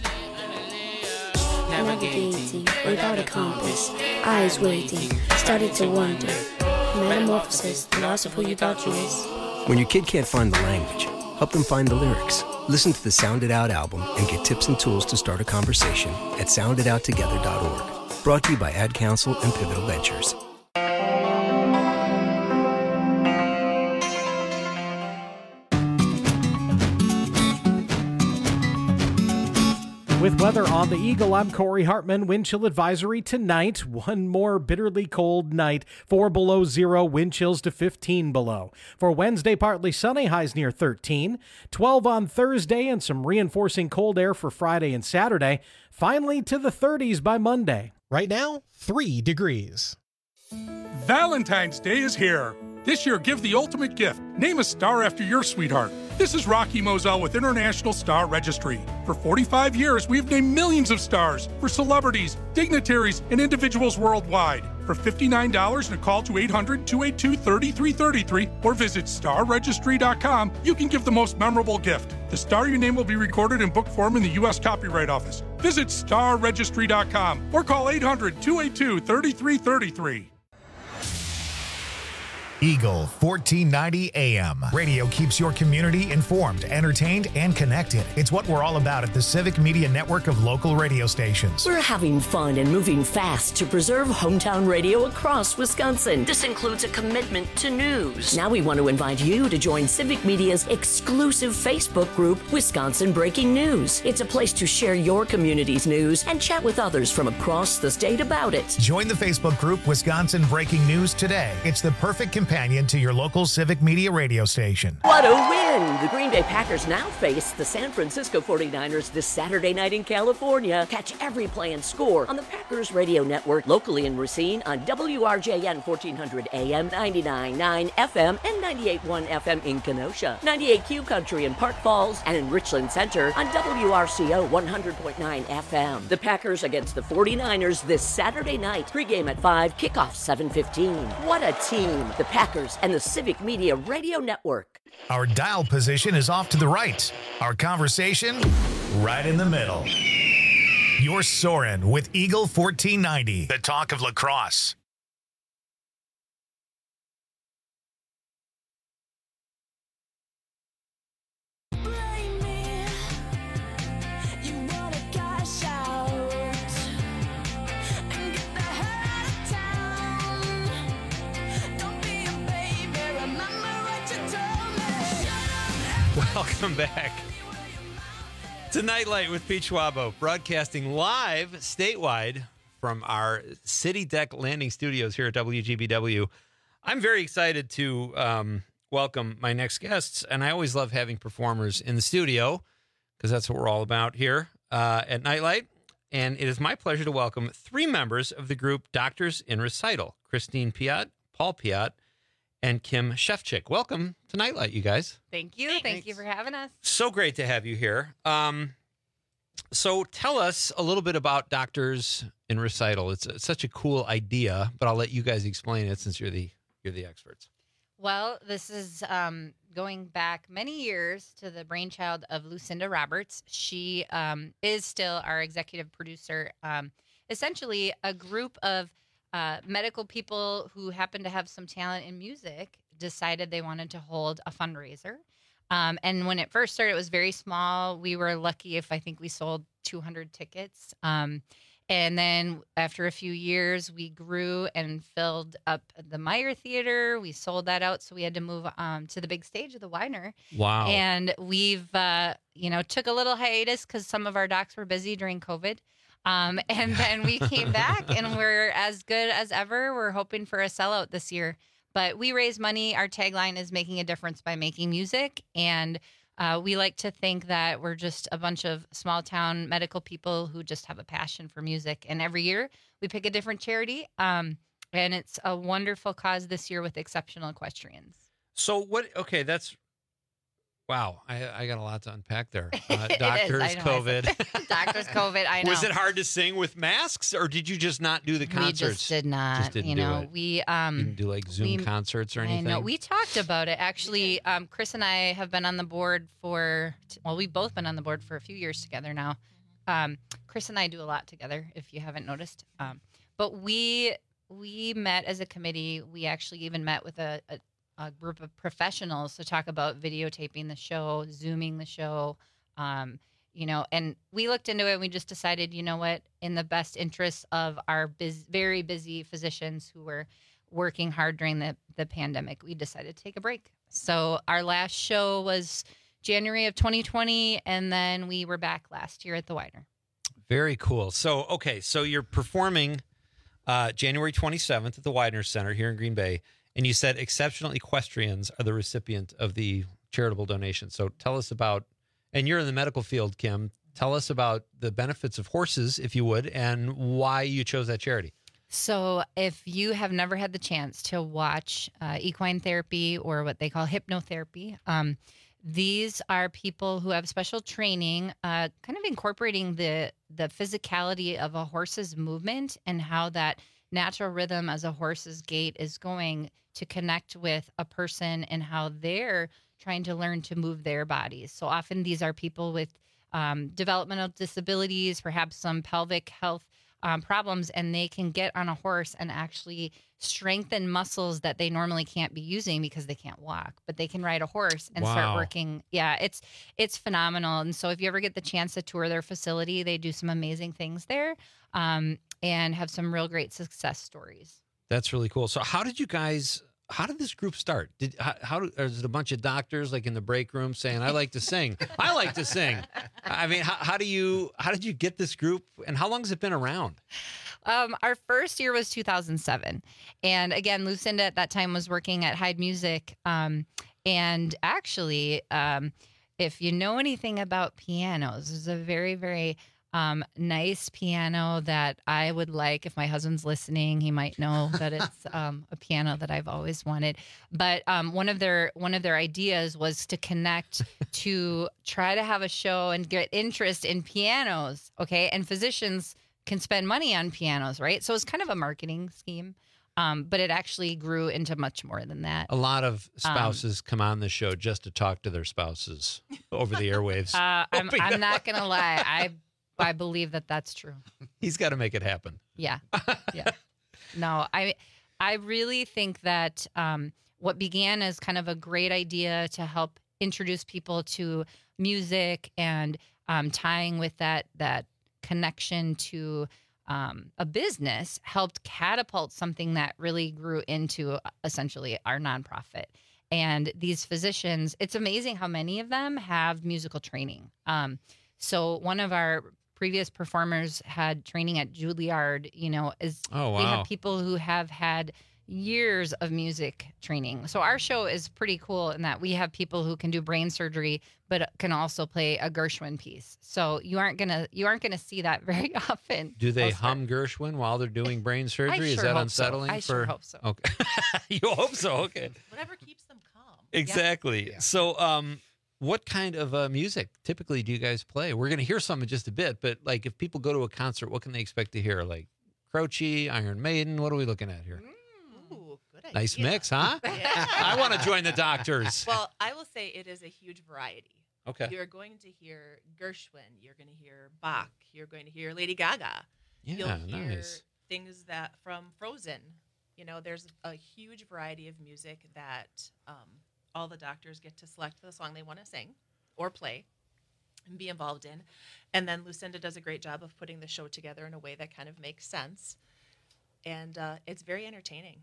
S21: Navigating without a compass, eyes waiting, started to wonder. Metamorphosis, the loss of who you thought you was.
S22: When your kid can't find the language, help them find the lyrics. Listen to the Sound It Out album and get tips and tools to start a conversation at sound it out together dot org. Brought to you by Ad Council and Pivotal Ventures.
S15: With weather on the Eagle, I'm Corey Hartman. Wind chill advisory tonight. One more bitterly cold night. Four below zero, wind chills to fifteen below. For Wednesday, partly sunny, highs near thirteen. twelve on Thursday, and some reinforcing cold air for Friday and Saturday. Finally to the thirties by Monday.
S23: Right now, three degrees.
S24: Valentine's Day is here. This year, give the ultimate gift. Name a star after your sweetheart. This is Rocky Moselle with International Star Registry. For forty-five years, we've named millions of stars for celebrities, dignitaries, and individuals worldwide. For fifty-nine dollars and a call to eight hundred, two eight two, three three three three or visit star registry dot com, you can give the most memorable gift. The star you name will be recorded in book form in the U S Copyright Office. Visit star registry dot com or call eight hundred, two eight two, three three three three.
S1: Eagle fourteen ninety A M. Radio keeps your community informed, entertained, and connected. It's what we're all about at the Civic Media Network of local radio stations.
S9: We're having fun and moving fast to preserve hometown radio across Wisconsin. This includes a commitment to news. Now we want to invite you to join Civic Media's exclusive Facebook group, Wisconsin Breaking News. It's a place to share your community's news and chat with others from across the state about it.
S1: Join the Facebook group Wisconsin Breaking News today. It's the perfect companion to your local Civic Media radio station.
S9: What a win! The Green Bay Packers now face the San Francisco forty-niners this Saturday night in California. Catch every play and score on the Packers Radio Network, locally in Racine on W R J N fourteen hundred A M, ninety-nine point nine F M, and ninety-eight point one F M in Kenosha, ninety-eight Q Country in Park Falls, and in Richland Center on W R C O one hundred point nine F M. The Packers against the forty-niners this Saturday night. Pregame at five, kickoff seven fifteen. What a team! The Packers and the Civic Media Radio Network.
S1: Our dial position is off to the right. Our conversation, right in the middle. You're soaring with Eagle fourteen ninety, the talk of lacrosse.
S17: Welcome back to Nightlight with Pete Schwabo, broadcasting live statewide from our City Deck Landing Studios here at W G B W. I'm very excited to um, welcome my next guests, and I always love having performers in the studio because that's what we're all about here uh, at Nightlight. And it is my pleasure to welcome three members of the group Doctors in Recital, Christine Piat, Paul Piat, and Kim Shefchik. Welcome to Nightlight, you guys.
S4: Thank you. Thanks. Thank you for having us.
S17: So great to have you here. Um, so tell us a little bit about Doctors in Recital. It's, it's such a cool idea, but I'll let you guys explain it since you're the you're the experts.
S4: Well, this is um, going back many years to the brainchild of Lucinda Roberts. She um, is still our executive producer. Um, essentially, a group of Uh, medical people who happen to have some talent in music decided they wanted to hold a fundraiser. Um, and when it first started, it was very small. We were lucky if I think we sold two hundred tickets. Um, and then after a few years, we grew and filled up the Meyer Theater. We sold that out. So we had to move um, to the big stage of the Widener.
S17: Wow.
S4: And we've, uh, you know, took a little hiatus because some of our docs were busy during COVID. Um, and then we came back and we're as good as ever. We're hoping for a sellout this year, but we raise money. Our tagline is making a difference by making music. And uh, we like to think that we're just a bunch of small town medical people who just have a passion for music. And every year we pick a different charity. Um, and it's a wonderful cause this year with Exceptional Equestrians.
S17: So what, okay, that's, wow, I, I got a lot to unpack there. Uh, doctors,
S4: is,
S17: COVID.
S4: Doctors, COVID, I know.
S17: Was it hard to sing with masks, or did you just not do the concerts?
S4: We just did not.
S17: Just didn't
S4: you
S17: do
S4: know,
S17: it.
S4: we um,
S17: didn't do like Zoom
S4: we,
S17: concerts or anything?
S4: I know. We talked about it. Actually, um, Chris and I have been on the board for, well, we've both been on the board for a few years together now. Um, Chris and I do a lot together, if you haven't noticed. Um, but we we met as a committee. We actually even met with a, a a group of professionals to talk about videotaping the show, Zooming the show, um, you know, and we looked into it and we just decided, you know what, in the best interest of our biz- very busy physicians who were working hard during the, the pandemic, we decided to take a break. So our last show was January of twenty twenty, and then we were back last year at the Widener.
S17: Very cool. So, okay, so you're performing uh, January twenty-seventh at the Widener Center here in Green Bay. And you said Exceptional Equestrians are the recipient of the charitable donation. So tell us about, and you're in the medical field, Kim, tell us about the benefits of horses, if you would, and why you chose that charity.
S4: So if you have never had the chance to watch uh, equine therapy or what they call hypnotherapy, um, these are people who have special training, uh, kind of incorporating the the physicality of a horse's movement and how that natural rhythm as a horse's gait is going to connect with a person and how they're trying to learn to move their bodies. So often these are people with um, developmental disabilities, perhaps some pelvic health um, problems, and they can get on a horse and actually strengthen muscles that they normally can't be using because they can't walk, but they can ride a horse and
S17: Wow.
S4: start working. Yeah, it's it's phenomenal. And so if you ever get the chance to tour their facility, they do some amazing things there. Um, and have some real great success stories.
S17: That's really cool. So how did you guys, how did this group start? Did how, how do, is it a bunch of doctors like in the break room saying, I like to sing. I like to sing. I mean, how, how do you, how did you get this group and how long has it been around?
S4: Um, our first year was two thousand seven. And again, Lucinda at that time was working at Hyde Music. Um, and actually, um, if you know anything about pianos, there's a very, very Um, nice piano that I would like. If my husband's listening, he might know that it's um, a piano that I've always wanted. But um, one of their one of their ideas was to connect to try to have a show and get interest in pianos. Okay, and physicians can spend money on pianos, right? So it's kind of a marketing scheme. Um, but it actually grew into much more than that.
S17: A lot of spouses um, come on the show just to talk to their spouses over the airwaves.
S4: Uh, I'm, I'm not going to lie. I I believe that that's true.
S17: He's got to make it happen.
S4: Yeah. Yeah. No, I I really think that um, what began as kind of a great idea to help introduce people to music and um, tying with that that connection to um, a business helped catapult something that really grew into essentially our nonprofit. And these physicians, it's amazing how many of them have musical training. Um, so one of our previous performers had training at Juilliard, you know, is
S17: Oh,
S4: we
S17: wow.
S4: have people who have had years of music training. So our show is pretty cool in that we have people who can do brain surgery, but can also play a Gershwin piece. So you aren't gonna you aren't gonna see that very often.
S17: Do they
S4: elsewhere.
S17: hum Gershwin while they're doing brain surgery? Is
S4: sure
S17: that
S4: hope so.
S17: unsettling?
S4: I
S17: for...
S4: sure hope so.
S17: Okay. You hope so. Okay.
S5: Whatever keeps them calm.
S17: Exactly. So, um, what kind of uh, music typically do you guys play? We're going to hear some in just a bit, but like if people go to a concert, what can they expect to hear? Like Croce, Iron Maiden? What are we looking at here?
S5: Ooh, good idea.
S17: Nice mix, huh?
S5: Yeah.
S17: I want to join the doctors.
S5: Well, I will say it is a huge variety.
S17: Okay.
S5: You're going to hear Gershwin. You're going to hear Bach. You're going to hear Lady Gaga.
S17: Yeah,
S5: You'll hear
S17: nice.
S5: things that from Frozen. You know, there's a huge variety of music that um, all the doctors get to select the song they want to sing or play and be involved in. And then Lucinda does a great job of putting the show together in a way that kind of makes sense. And uh, it's very entertaining.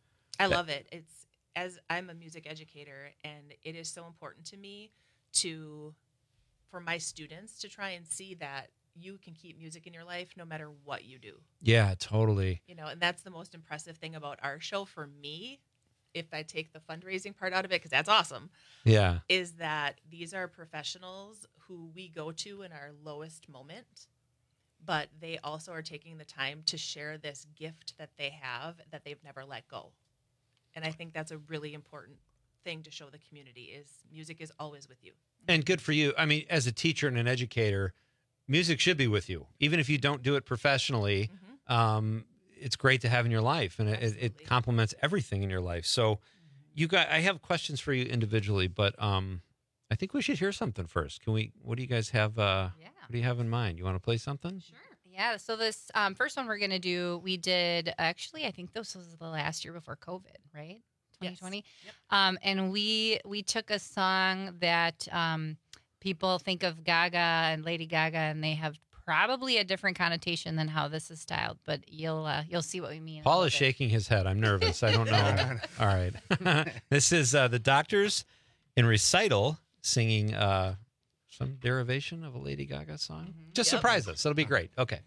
S5: I love it. It's as I'm a music educator, and it is so important to me to, for my students to try and see that you can keep music in your life no matter what you do.
S17: Yeah, totally.
S5: You know, and that's the most impressive thing about our show for me, if I take the fundraising part out of it, because that's awesome.
S17: Yeah.
S5: Is that these are professionals who we go to in our lowest moment, but they also are taking the time to share this gift that they have that they've never let go. And I think that's a really important thing to show the community is music is always with you.
S17: And good for you. I mean, as a teacher and an educator, music should be with you, even if you don't do it professionally.
S5: Mm-hmm.
S17: Um, it's great to have in your life, and it, it complements everything in your life. So, you got. I have questions for you individually, but um, I think we should hear something first. Can we? What do you guys have? Uh,
S4: Yeah.
S17: What do you have in mind? You want to play something?
S4: Sure. Yeah. So this um, first one we're gonna do, we did actually. I think this was the last year before COVID, right? twenty twenty.
S5: Yes.
S4: Um, and we we took a song that um, people think of Gaga and Lady Gaga, and they have probably a different connotation than how this is styled. But you'll uh, you'll see what we mean. in a
S17: Paul
S4: little
S17: is
S4: bit.
S17: shaking his head. I'm nervous. I don't know. All right. This is uh, the Doctors in recital singing uh, some derivation of a Lady Gaga song. Just
S5: Yep.
S17: surprise us. It'll be great. Okay.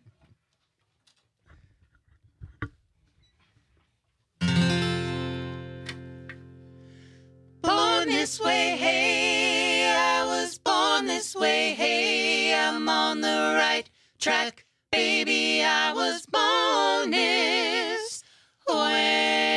S6: Born this way, hey, I was born this way, hey, I'm on the right track, baby, I was born this way.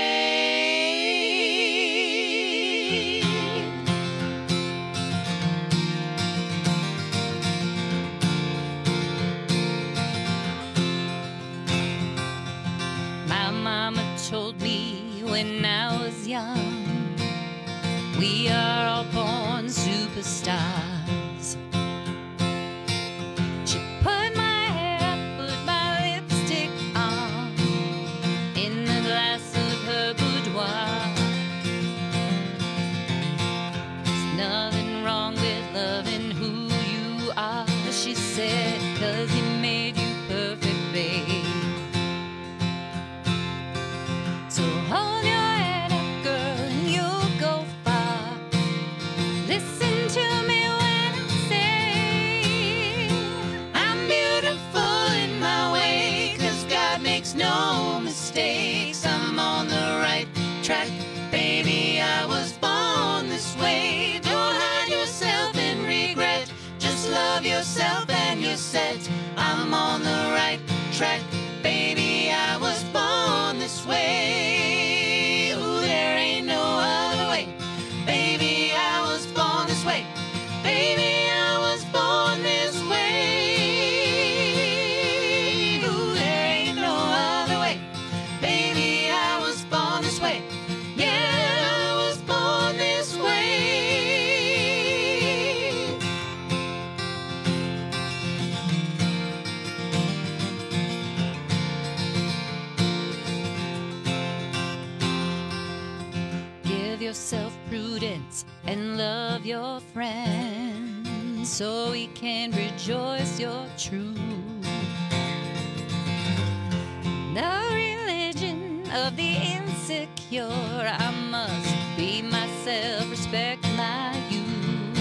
S4: My mama told me when I was young, we are all born superstars. She put my hair up, put my lipstick on, in the glass of her boudoir. There's nothing wrong with loving who you are, she said, 'cause he made you perfect, babe. So hold your head up, girl, and you'll go far. Listen to me when I say I'm beautiful in my way, 'cause God makes no mistakes. I'm on the right track, baby, I was born this way. Don't hide yourself in regret, just love yourself and you're set. I'm on the right track, baby, I was born this way. Ooh, there ain't no other way, baby, I was born this way. Baby, I was born this way. Ooh, there ain't no other way, baby, I was born this way. Yeah, I was born this way. Give yourself prudence and love your friends, so we can rejoice your truth. The religion of the insecure, I must be myself self-respect my youth.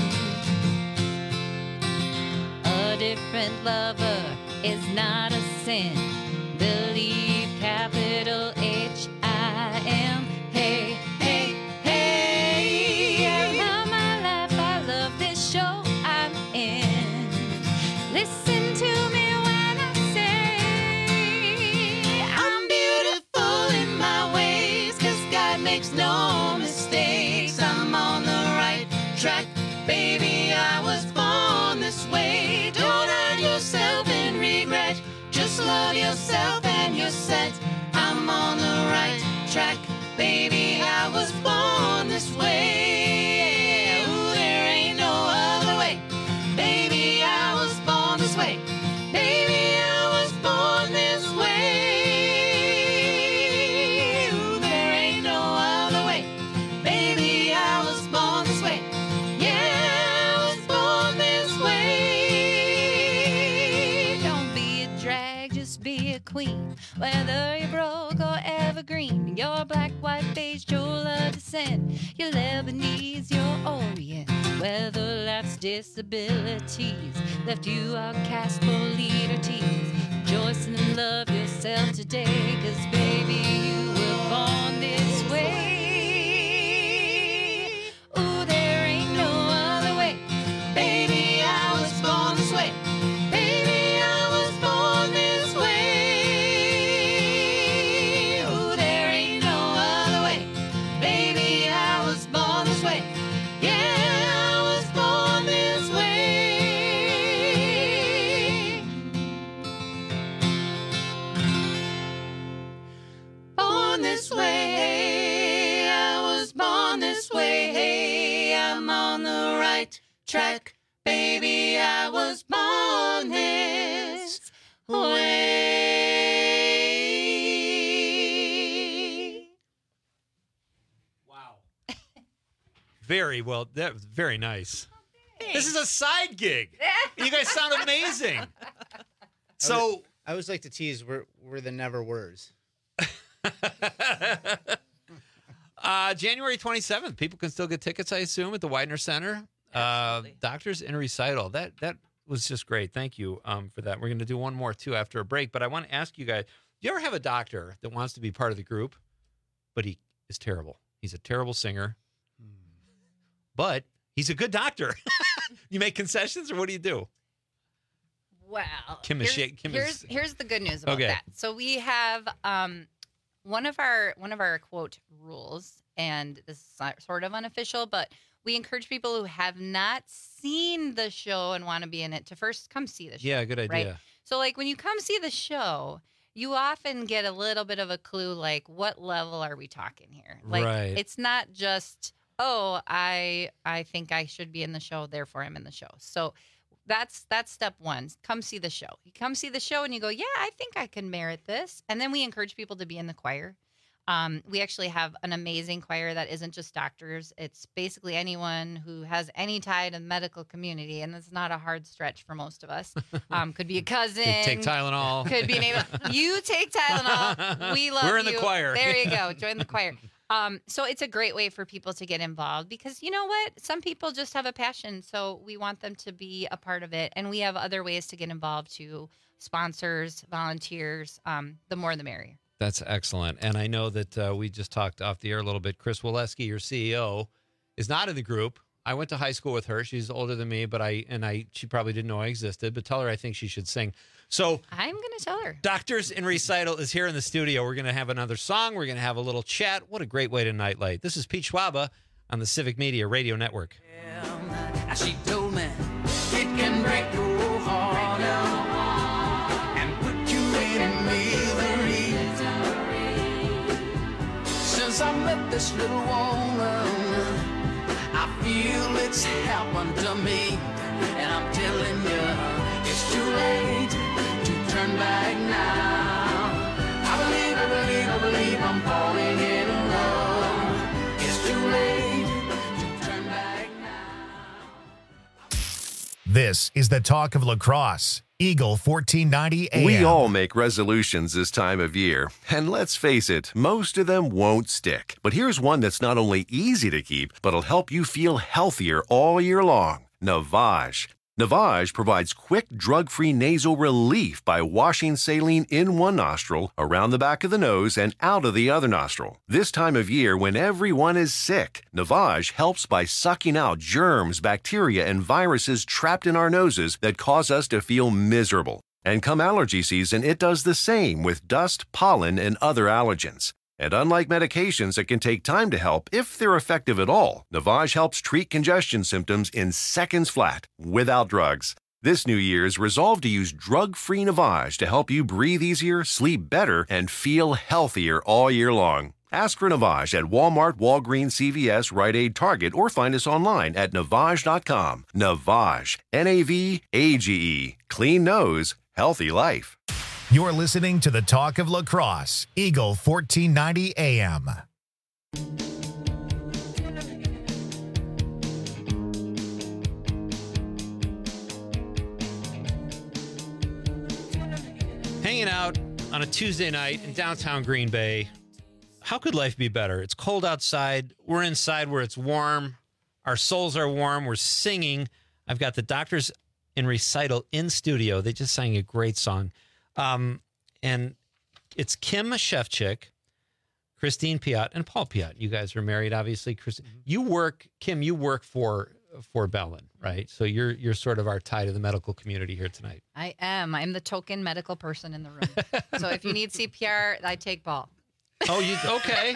S4: A different lover is not a sin. Believe capital H I M. Hey, hey, hey. I love my life. I love this show I'm in. Listen to me when I say I'm beautiful in my ways, 'cause God makes no mistakes. I'm on the right track, baby. I was born this way. Don't hurt yourself in regret. Just love yourself and you're set. I'm on the right track, baby. I was born this way. Ooh, there ain't no other way. Baby, I was born this way. Baby, I was born this way. Ooh, there ain't no other way. Baby, I was born this way. Yeah, I was born this way. Don't be a drag, just be a queen. Whether you're broke or evergreen, you're black, white, beige, jewel of descent, you're Lebanese, you're Orient. Whether life's disabilities left you outcast for leader tease, rejoice and love yourself today, 'cause baby, you were born this way. Ooh, there ain't no other way. Baby, I was born this way. Baby, I was born this way. Ooh, there ain't no other way. Baby, I was born this way. Yeah, I was born this way. Born this way. I was born this way. Hey, I'm on the right track. Baby, I was born this way.
S17: Very well. That was very nice. This is a side gig. You guys sound amazing. So
S7: I always like to tease. We're we're the never words.
S17: uh, January twenty-seventh, people can still get tickets, I assume, at the Widener Center. Uh, Doctors in Recital. That that was just great. Thank you um, for that. We're going to do one more, too, after a break. But I want to ask you guys, do you ever have a doctor that wants to be part of the group, but he is terrible? He's a terrible singer, but he's a good doctor. You make concessions, or what do you do?
S4: Well,
S17: Kim is
S4: here's,
S17: shake- Kim
S4: here's,
S17: is-
S4: here's the good news about
S17: Okay.
S4: that. So we have um, one of our one of our quote rules, and this is sort of unofficial, but we encourage people who have not seen the show and want to be in it to first come see the show.
S17: Yeah, good idea.
S4: Right? So, like, when you come see the show, you often get a little bit of a clue, like, what level are we talking here? Like,
S17: Right.
S4: it's not just, oh, I I think I should be in the show, therefore I'm in the show. So that's that's step one. Come see the show. You come see the show and you go, yeah, I think I can merit this. And then we encourage people to be in the choir. Um, we actually have an amazing choir that isn't just doctors. It's basically anyone who has any tie to the medical community, and it's not a hard stretch for most of us. Um, could be a cousin.
S17: Could take Tylenol.
S4: Could be a neighbor. You take Tylenol. We love you.
S17: We're in the choir.
S4: There you go. Join the choir. Um, so it's a great way for people to get involved because you know what? Some people just have a passion, so we want them to be a part of it. And we have other ways to get involved too. Sponsors, volunteers, um, the more the merrier.
S17: That's excellent. And I know that uh, we just talked off the air a little bit. Chris Waleski, your C E O, is not in the group. I went to high school with her. She's older than me, but I and I she probably didn't know I existed. But tell her I think she should sing. So
S4: I'm going to tell her.
S17: Doctors in Recital is here in the studio. We're going to have another song. We're going to have a little chat. What a great way to nightlight. This is Pete Schwaba on the Civic Media Radio Network.
S6: She told me it can break your heart and put you in misery. Since I met this little woman, I feel it's happened to me, and I'm telling you, it's too late to turn back now. I believe, I believe, I believe I'm falling in love. It's too late to turn back now.
S1: This is the talk of lacrosse. Eagle fourteen ninety A M.
S8: We all make resolutions this time of year, and let's face it, most of them won't stick. But here's one that's not only easy to keep, but will help you feel healthier all year long. Navage. Navage provides quick, drug-free nasal relief by washing saline in one nostril, around the back of the nose, and out of the other nostril. This time of year, when everyone is sick, Navage helps by sucking out germs, bacteria, and viruses trapped in our noses that cause us to feel miserable. And come allergy season, it does the same with dust, pollen, and other allergens. And unlike medications that can take time to help, if they're effective at all, Navage helps treat congestion symptoms in seconds flat, without drugs. This New Year's, resolve to use drug-free Navage to help you breathe easier, sleep better, and feel healthier all year long. Ask for Navage at Walmart, Walgreens, C V S, Rite Aid, Target, or find us online at navage dot com. Navage, N A V A G E. Clean nose, healthy life.
S1: You're listening to the Talk of La Crosse, Eagle fourteen ninety A M.
S17: Hanging out on a Tuesday night in downtown Green Bay. How could life be better? It's cold outside. We're inside where it's warm. Our souls are warm. We're singing. I've got the Doctors in Recital in studio. They just sang a great song. Um, and it's Kim Shefchick, Christine Piat, and Paul Piat. You guys are married, obviously. Chris, you work, Kim, you work for for Bellin, right? So you're you're sort of our tie to the medical community here tonight.
S4: I am. I'm the token medical person in the room. So if you need C P R, I take Paul.
S17: Oh, you okay?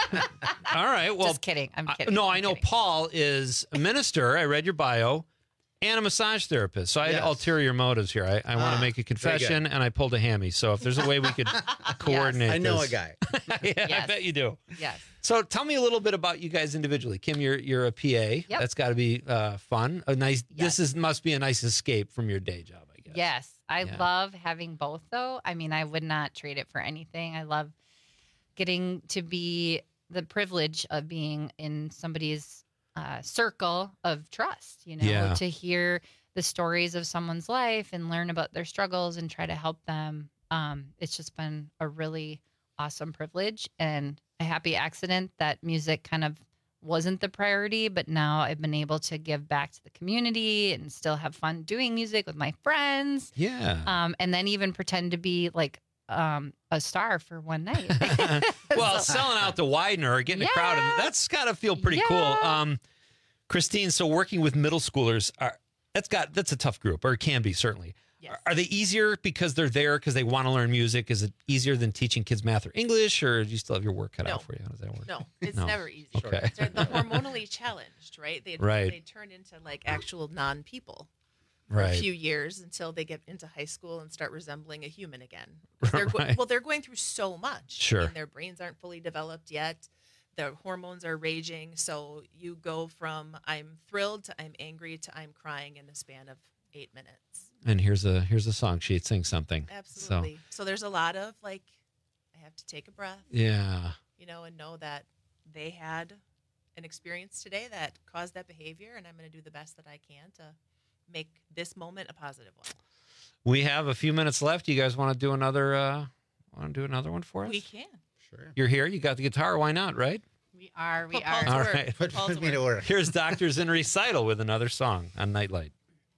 S17: All right. Well,
S4: just kidding. I'm kidding.
S17: I, no,
S4: I'm
S17: I know
S4: kidding.
S17: Paul is a minister. I read your bio. And a massage therapist. So I had
S7: Yes.
S17: ulterior motives here. I, I want
S7: Ah,
S17: to make a confession,
S7: good.
S17: and I pulled a hammy. So if there's a way we could coordinate
S7: I know
S17: this.
S7: a guy.
S17: yeah, I
S4: Yes.
S17: bet you do.
S4: Yes.
S17: So tell me a little bit about you guys individually. Kim, you're you're a P A.
S4: Yep.
S17: That's got to be uh, fun. A nice.
S4: Yes.
S17: This is must be a nice escape from your day job, I guess.
S4: Yes. I
S17: Yeah.
S4: love having both, though. I mean, I would not trade it for anything. I love getting to be the privilege of being in somebody's uh, circle of trust, you know,
S17: Yeah.
S4: to hear the stories of someone's life and learn about their struggles and try to help them. Um, it's just been a really awesome privilege and a happy accident that music kind of wasn't the priority, but now I've been able to give back to the community and still have fun doing music with my friends.
S17: Yeah.
S4: Um, and then even pretend to be like um, a star for one night.
S17: Well, selling out the Widener or getting a crowd, and that's got to feel pretty cool. Um, Christine, so working with middle schoolers, are, that's got that's a tough group, or it can be certainly.
S5: Yes.
S17: Are, are they easier because they're there because they want to learn music? Is it easier than teaching kids math or English, or do you still have your work cut
S5: No.
S17: out for you? How does that work?
S5: No, it's
S17: No.
S5: never easy.
S17: Okay.
S5: They're the hormonally challenged, right? They
S17: Right.
S5: they turn into like actual non-people for
S17: Right.
S5: a few years until they get into high school and start resembling a human again. 'Cause They're go-
S17: Right.
S5: well, they're going through so much. I
S17: Sure.
S5: mean, their brains aren't fully developed yet. Their hormones are raging. So you go from I'm thrilled to I'm angry to I'm crying in the span of eight minutes.
S17: And here's a here's a song sheet. Sing something.
S5: Absolutely.
S17: So,
S5: So, there's a lot of like, I have to take a breath.
S17: yeah.
S5: You know, and know that they had an experience today that caused that behavior, and I'm going to do the best that I can to make this moment a positive one.
S17: We have a few minutes left. You guys want to do another? Uh, want to do another one for us?
S5: We can.
S7: Sure.
S17: You're here. You got the guitar. Why not? Right.
S4: We are. We
S5: Put Paul
S4: are.
S5: to
S17: All
S5: work.
S17: right.
S7: Put,
S5: Paul
S7: put
S5: to
S7: me to
S5: work.
S7: work.
S17: Here's Doctors in Recital with another song on Nightlight.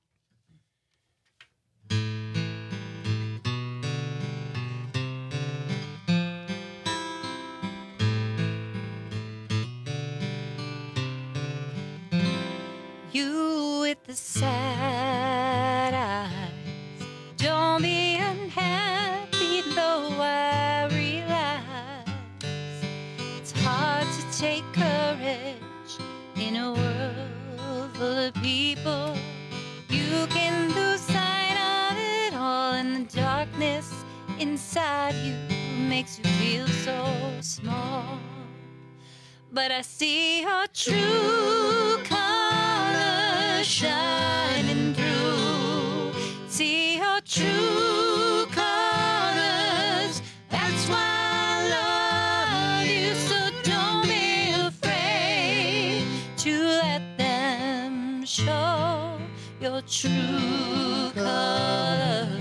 S6: You with the sad eyes, don't be unhappy, though I realize it's hard to take courage in a world full of people. You can lose sight of it all, and the darkness inside you makes you feel so small. But I see your true colors shining through. See your true colors. That's why I love you. So don't be afraid to let them show your true colors.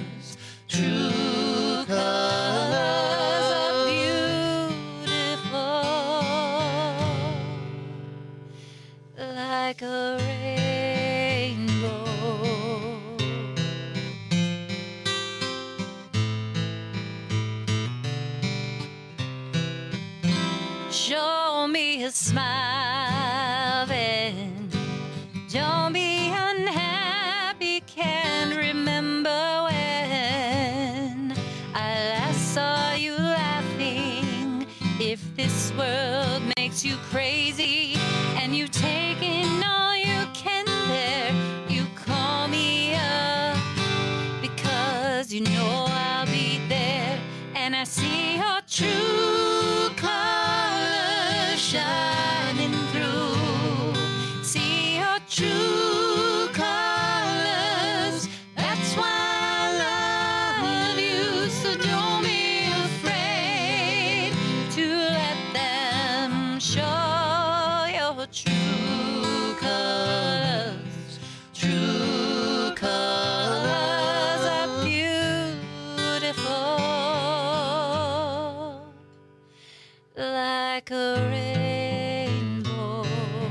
S4: show me a smile then. Don't be unhappy, can't remember when I last saw you laughing. If this world makes you crazy and you've taken all you can bear, you call me up because you know I'll be there. And I see your true colors shining through. See your true colors. That's why I love you. So don't be afraid to let them show your true colors. True colors are beautiful, like a rainbow.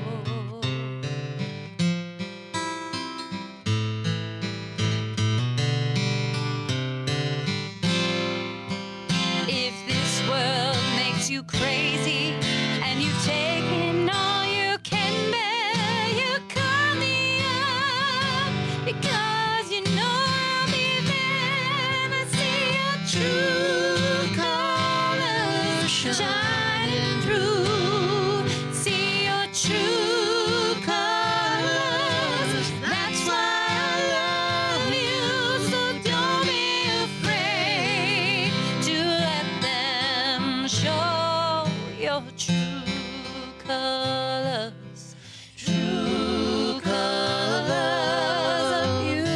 S4: If this world makes you crazy and you've taken all you can bear, you call me up because you know I'll be there. And I see your true colors shining through. See your true colors. That's why I love you. So don't be afraid to let them show your true colors. True colors are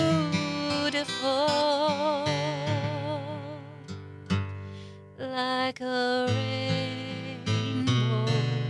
S4: beautiful, like a rainbow.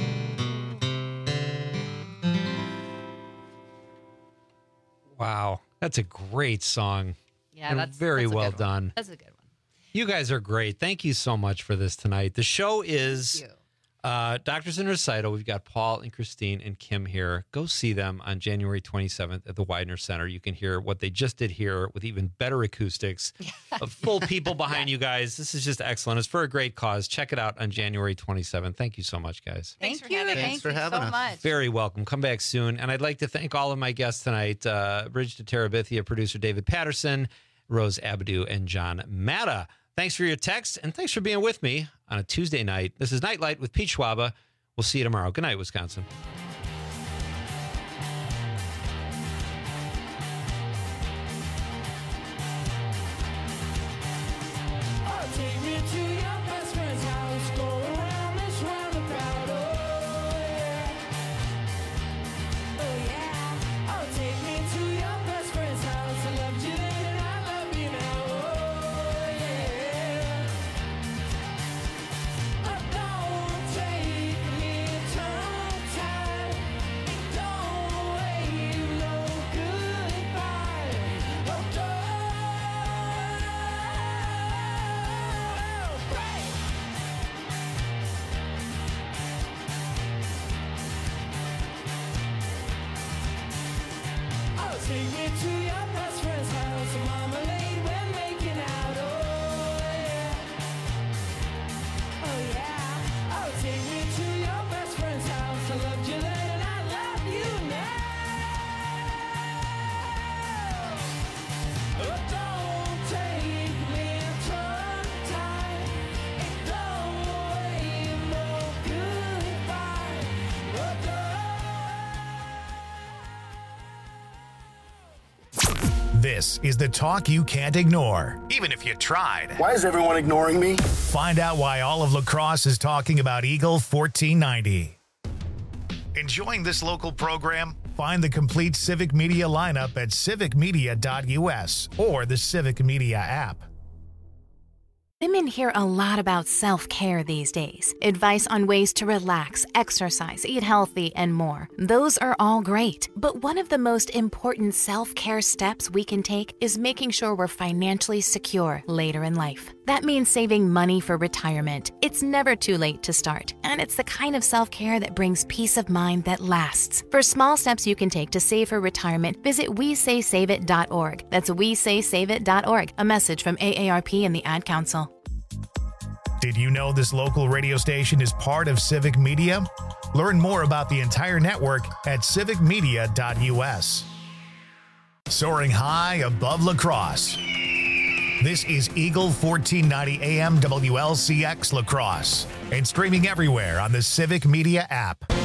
S17: Wow, that's a great song.
S4: Yeah,
S17: And
S4: that's
S17: very
S4: that's a
S17: well
S4: good one.
S17: done.
S4: That's a good one.
S17: You guys are great. Thank you so much for this tonight. The show is uh, Doctors in Recital. We've got Paul and Christine and Kim here. Go see them on January twenty-seventh at the Widener Center. You can hear what they just did here with even better acoustics, of full people behind you guys. This is just excellent. It's for a great cause. Check it out on January twenty-seventh. Thank you so much, guys.
S4: Thank
S5: for
S4: you.
S5: having us.
S4: Thank
S7: Thanks for
S4: you
S7: having
S4: so
S7: us.
S4: much.
S17: Very welcome. Come back soon. And I'd like to thank all of my guests tonight, uh, Bridge to Terabithia, producer David Patterson, Rose Abadou, and John Matta. Thanks for your text, and thanks for being with me on a Tuesday night. This is Nightlight with Pete Schwaba. We'll see you tomorrow. Good night, Wisconsin.
S19: Oh, take me to your best friend's house. Go around this roundabout. Oh, yeah. Oh, yeah. Oh, take me to your best friend's house. I loved you then and I love you now. Oh, yeah. Oh, don't take me tongue tied. Don't wave no goodbye. Oh, don't break. Oh, take me to your best friend's house. Marmalade, we're making out. Oh, yeah. Oh, yeah. Oh, take me to your best friend's house. I loved you then and I love you now. Oh, don't take me tongue-tied. And don't wave no goodbye. Oh,
S1: This is the talk you can't ignore, even if you tried.
S11: Why is everyone ignoring me?
S1: Find out why all of La Crosse is talking about Eagle fourteen ninety. Enjoying this local program? Find the complete Civic Media lineup at civic media dot u s or the Civic Media app.
S12: Women hear a lot about self-care these days. Advice on ways to relax, exercise, eat healthy, and more. Those are all great. But one of the most important self-care steps we can take is making sure we're financially secure later in life. That means saving money for retirement. It's never too late to start, and it's the kind of self-care that brings peace of mind that lasts. For small steps you can take to save for retirement, visit we say save it dot org. That's we say save it dot org. A message from A A R P and the Ad Council.
S1: Did you know this local radio station is part of Civic Media? Learn more about the entire network at civic media dot u s. Soaring high above La Crosse. This is Eagle fourteen ninety A M W L C X La Crosse and streaming everywhere on the Civic Media app.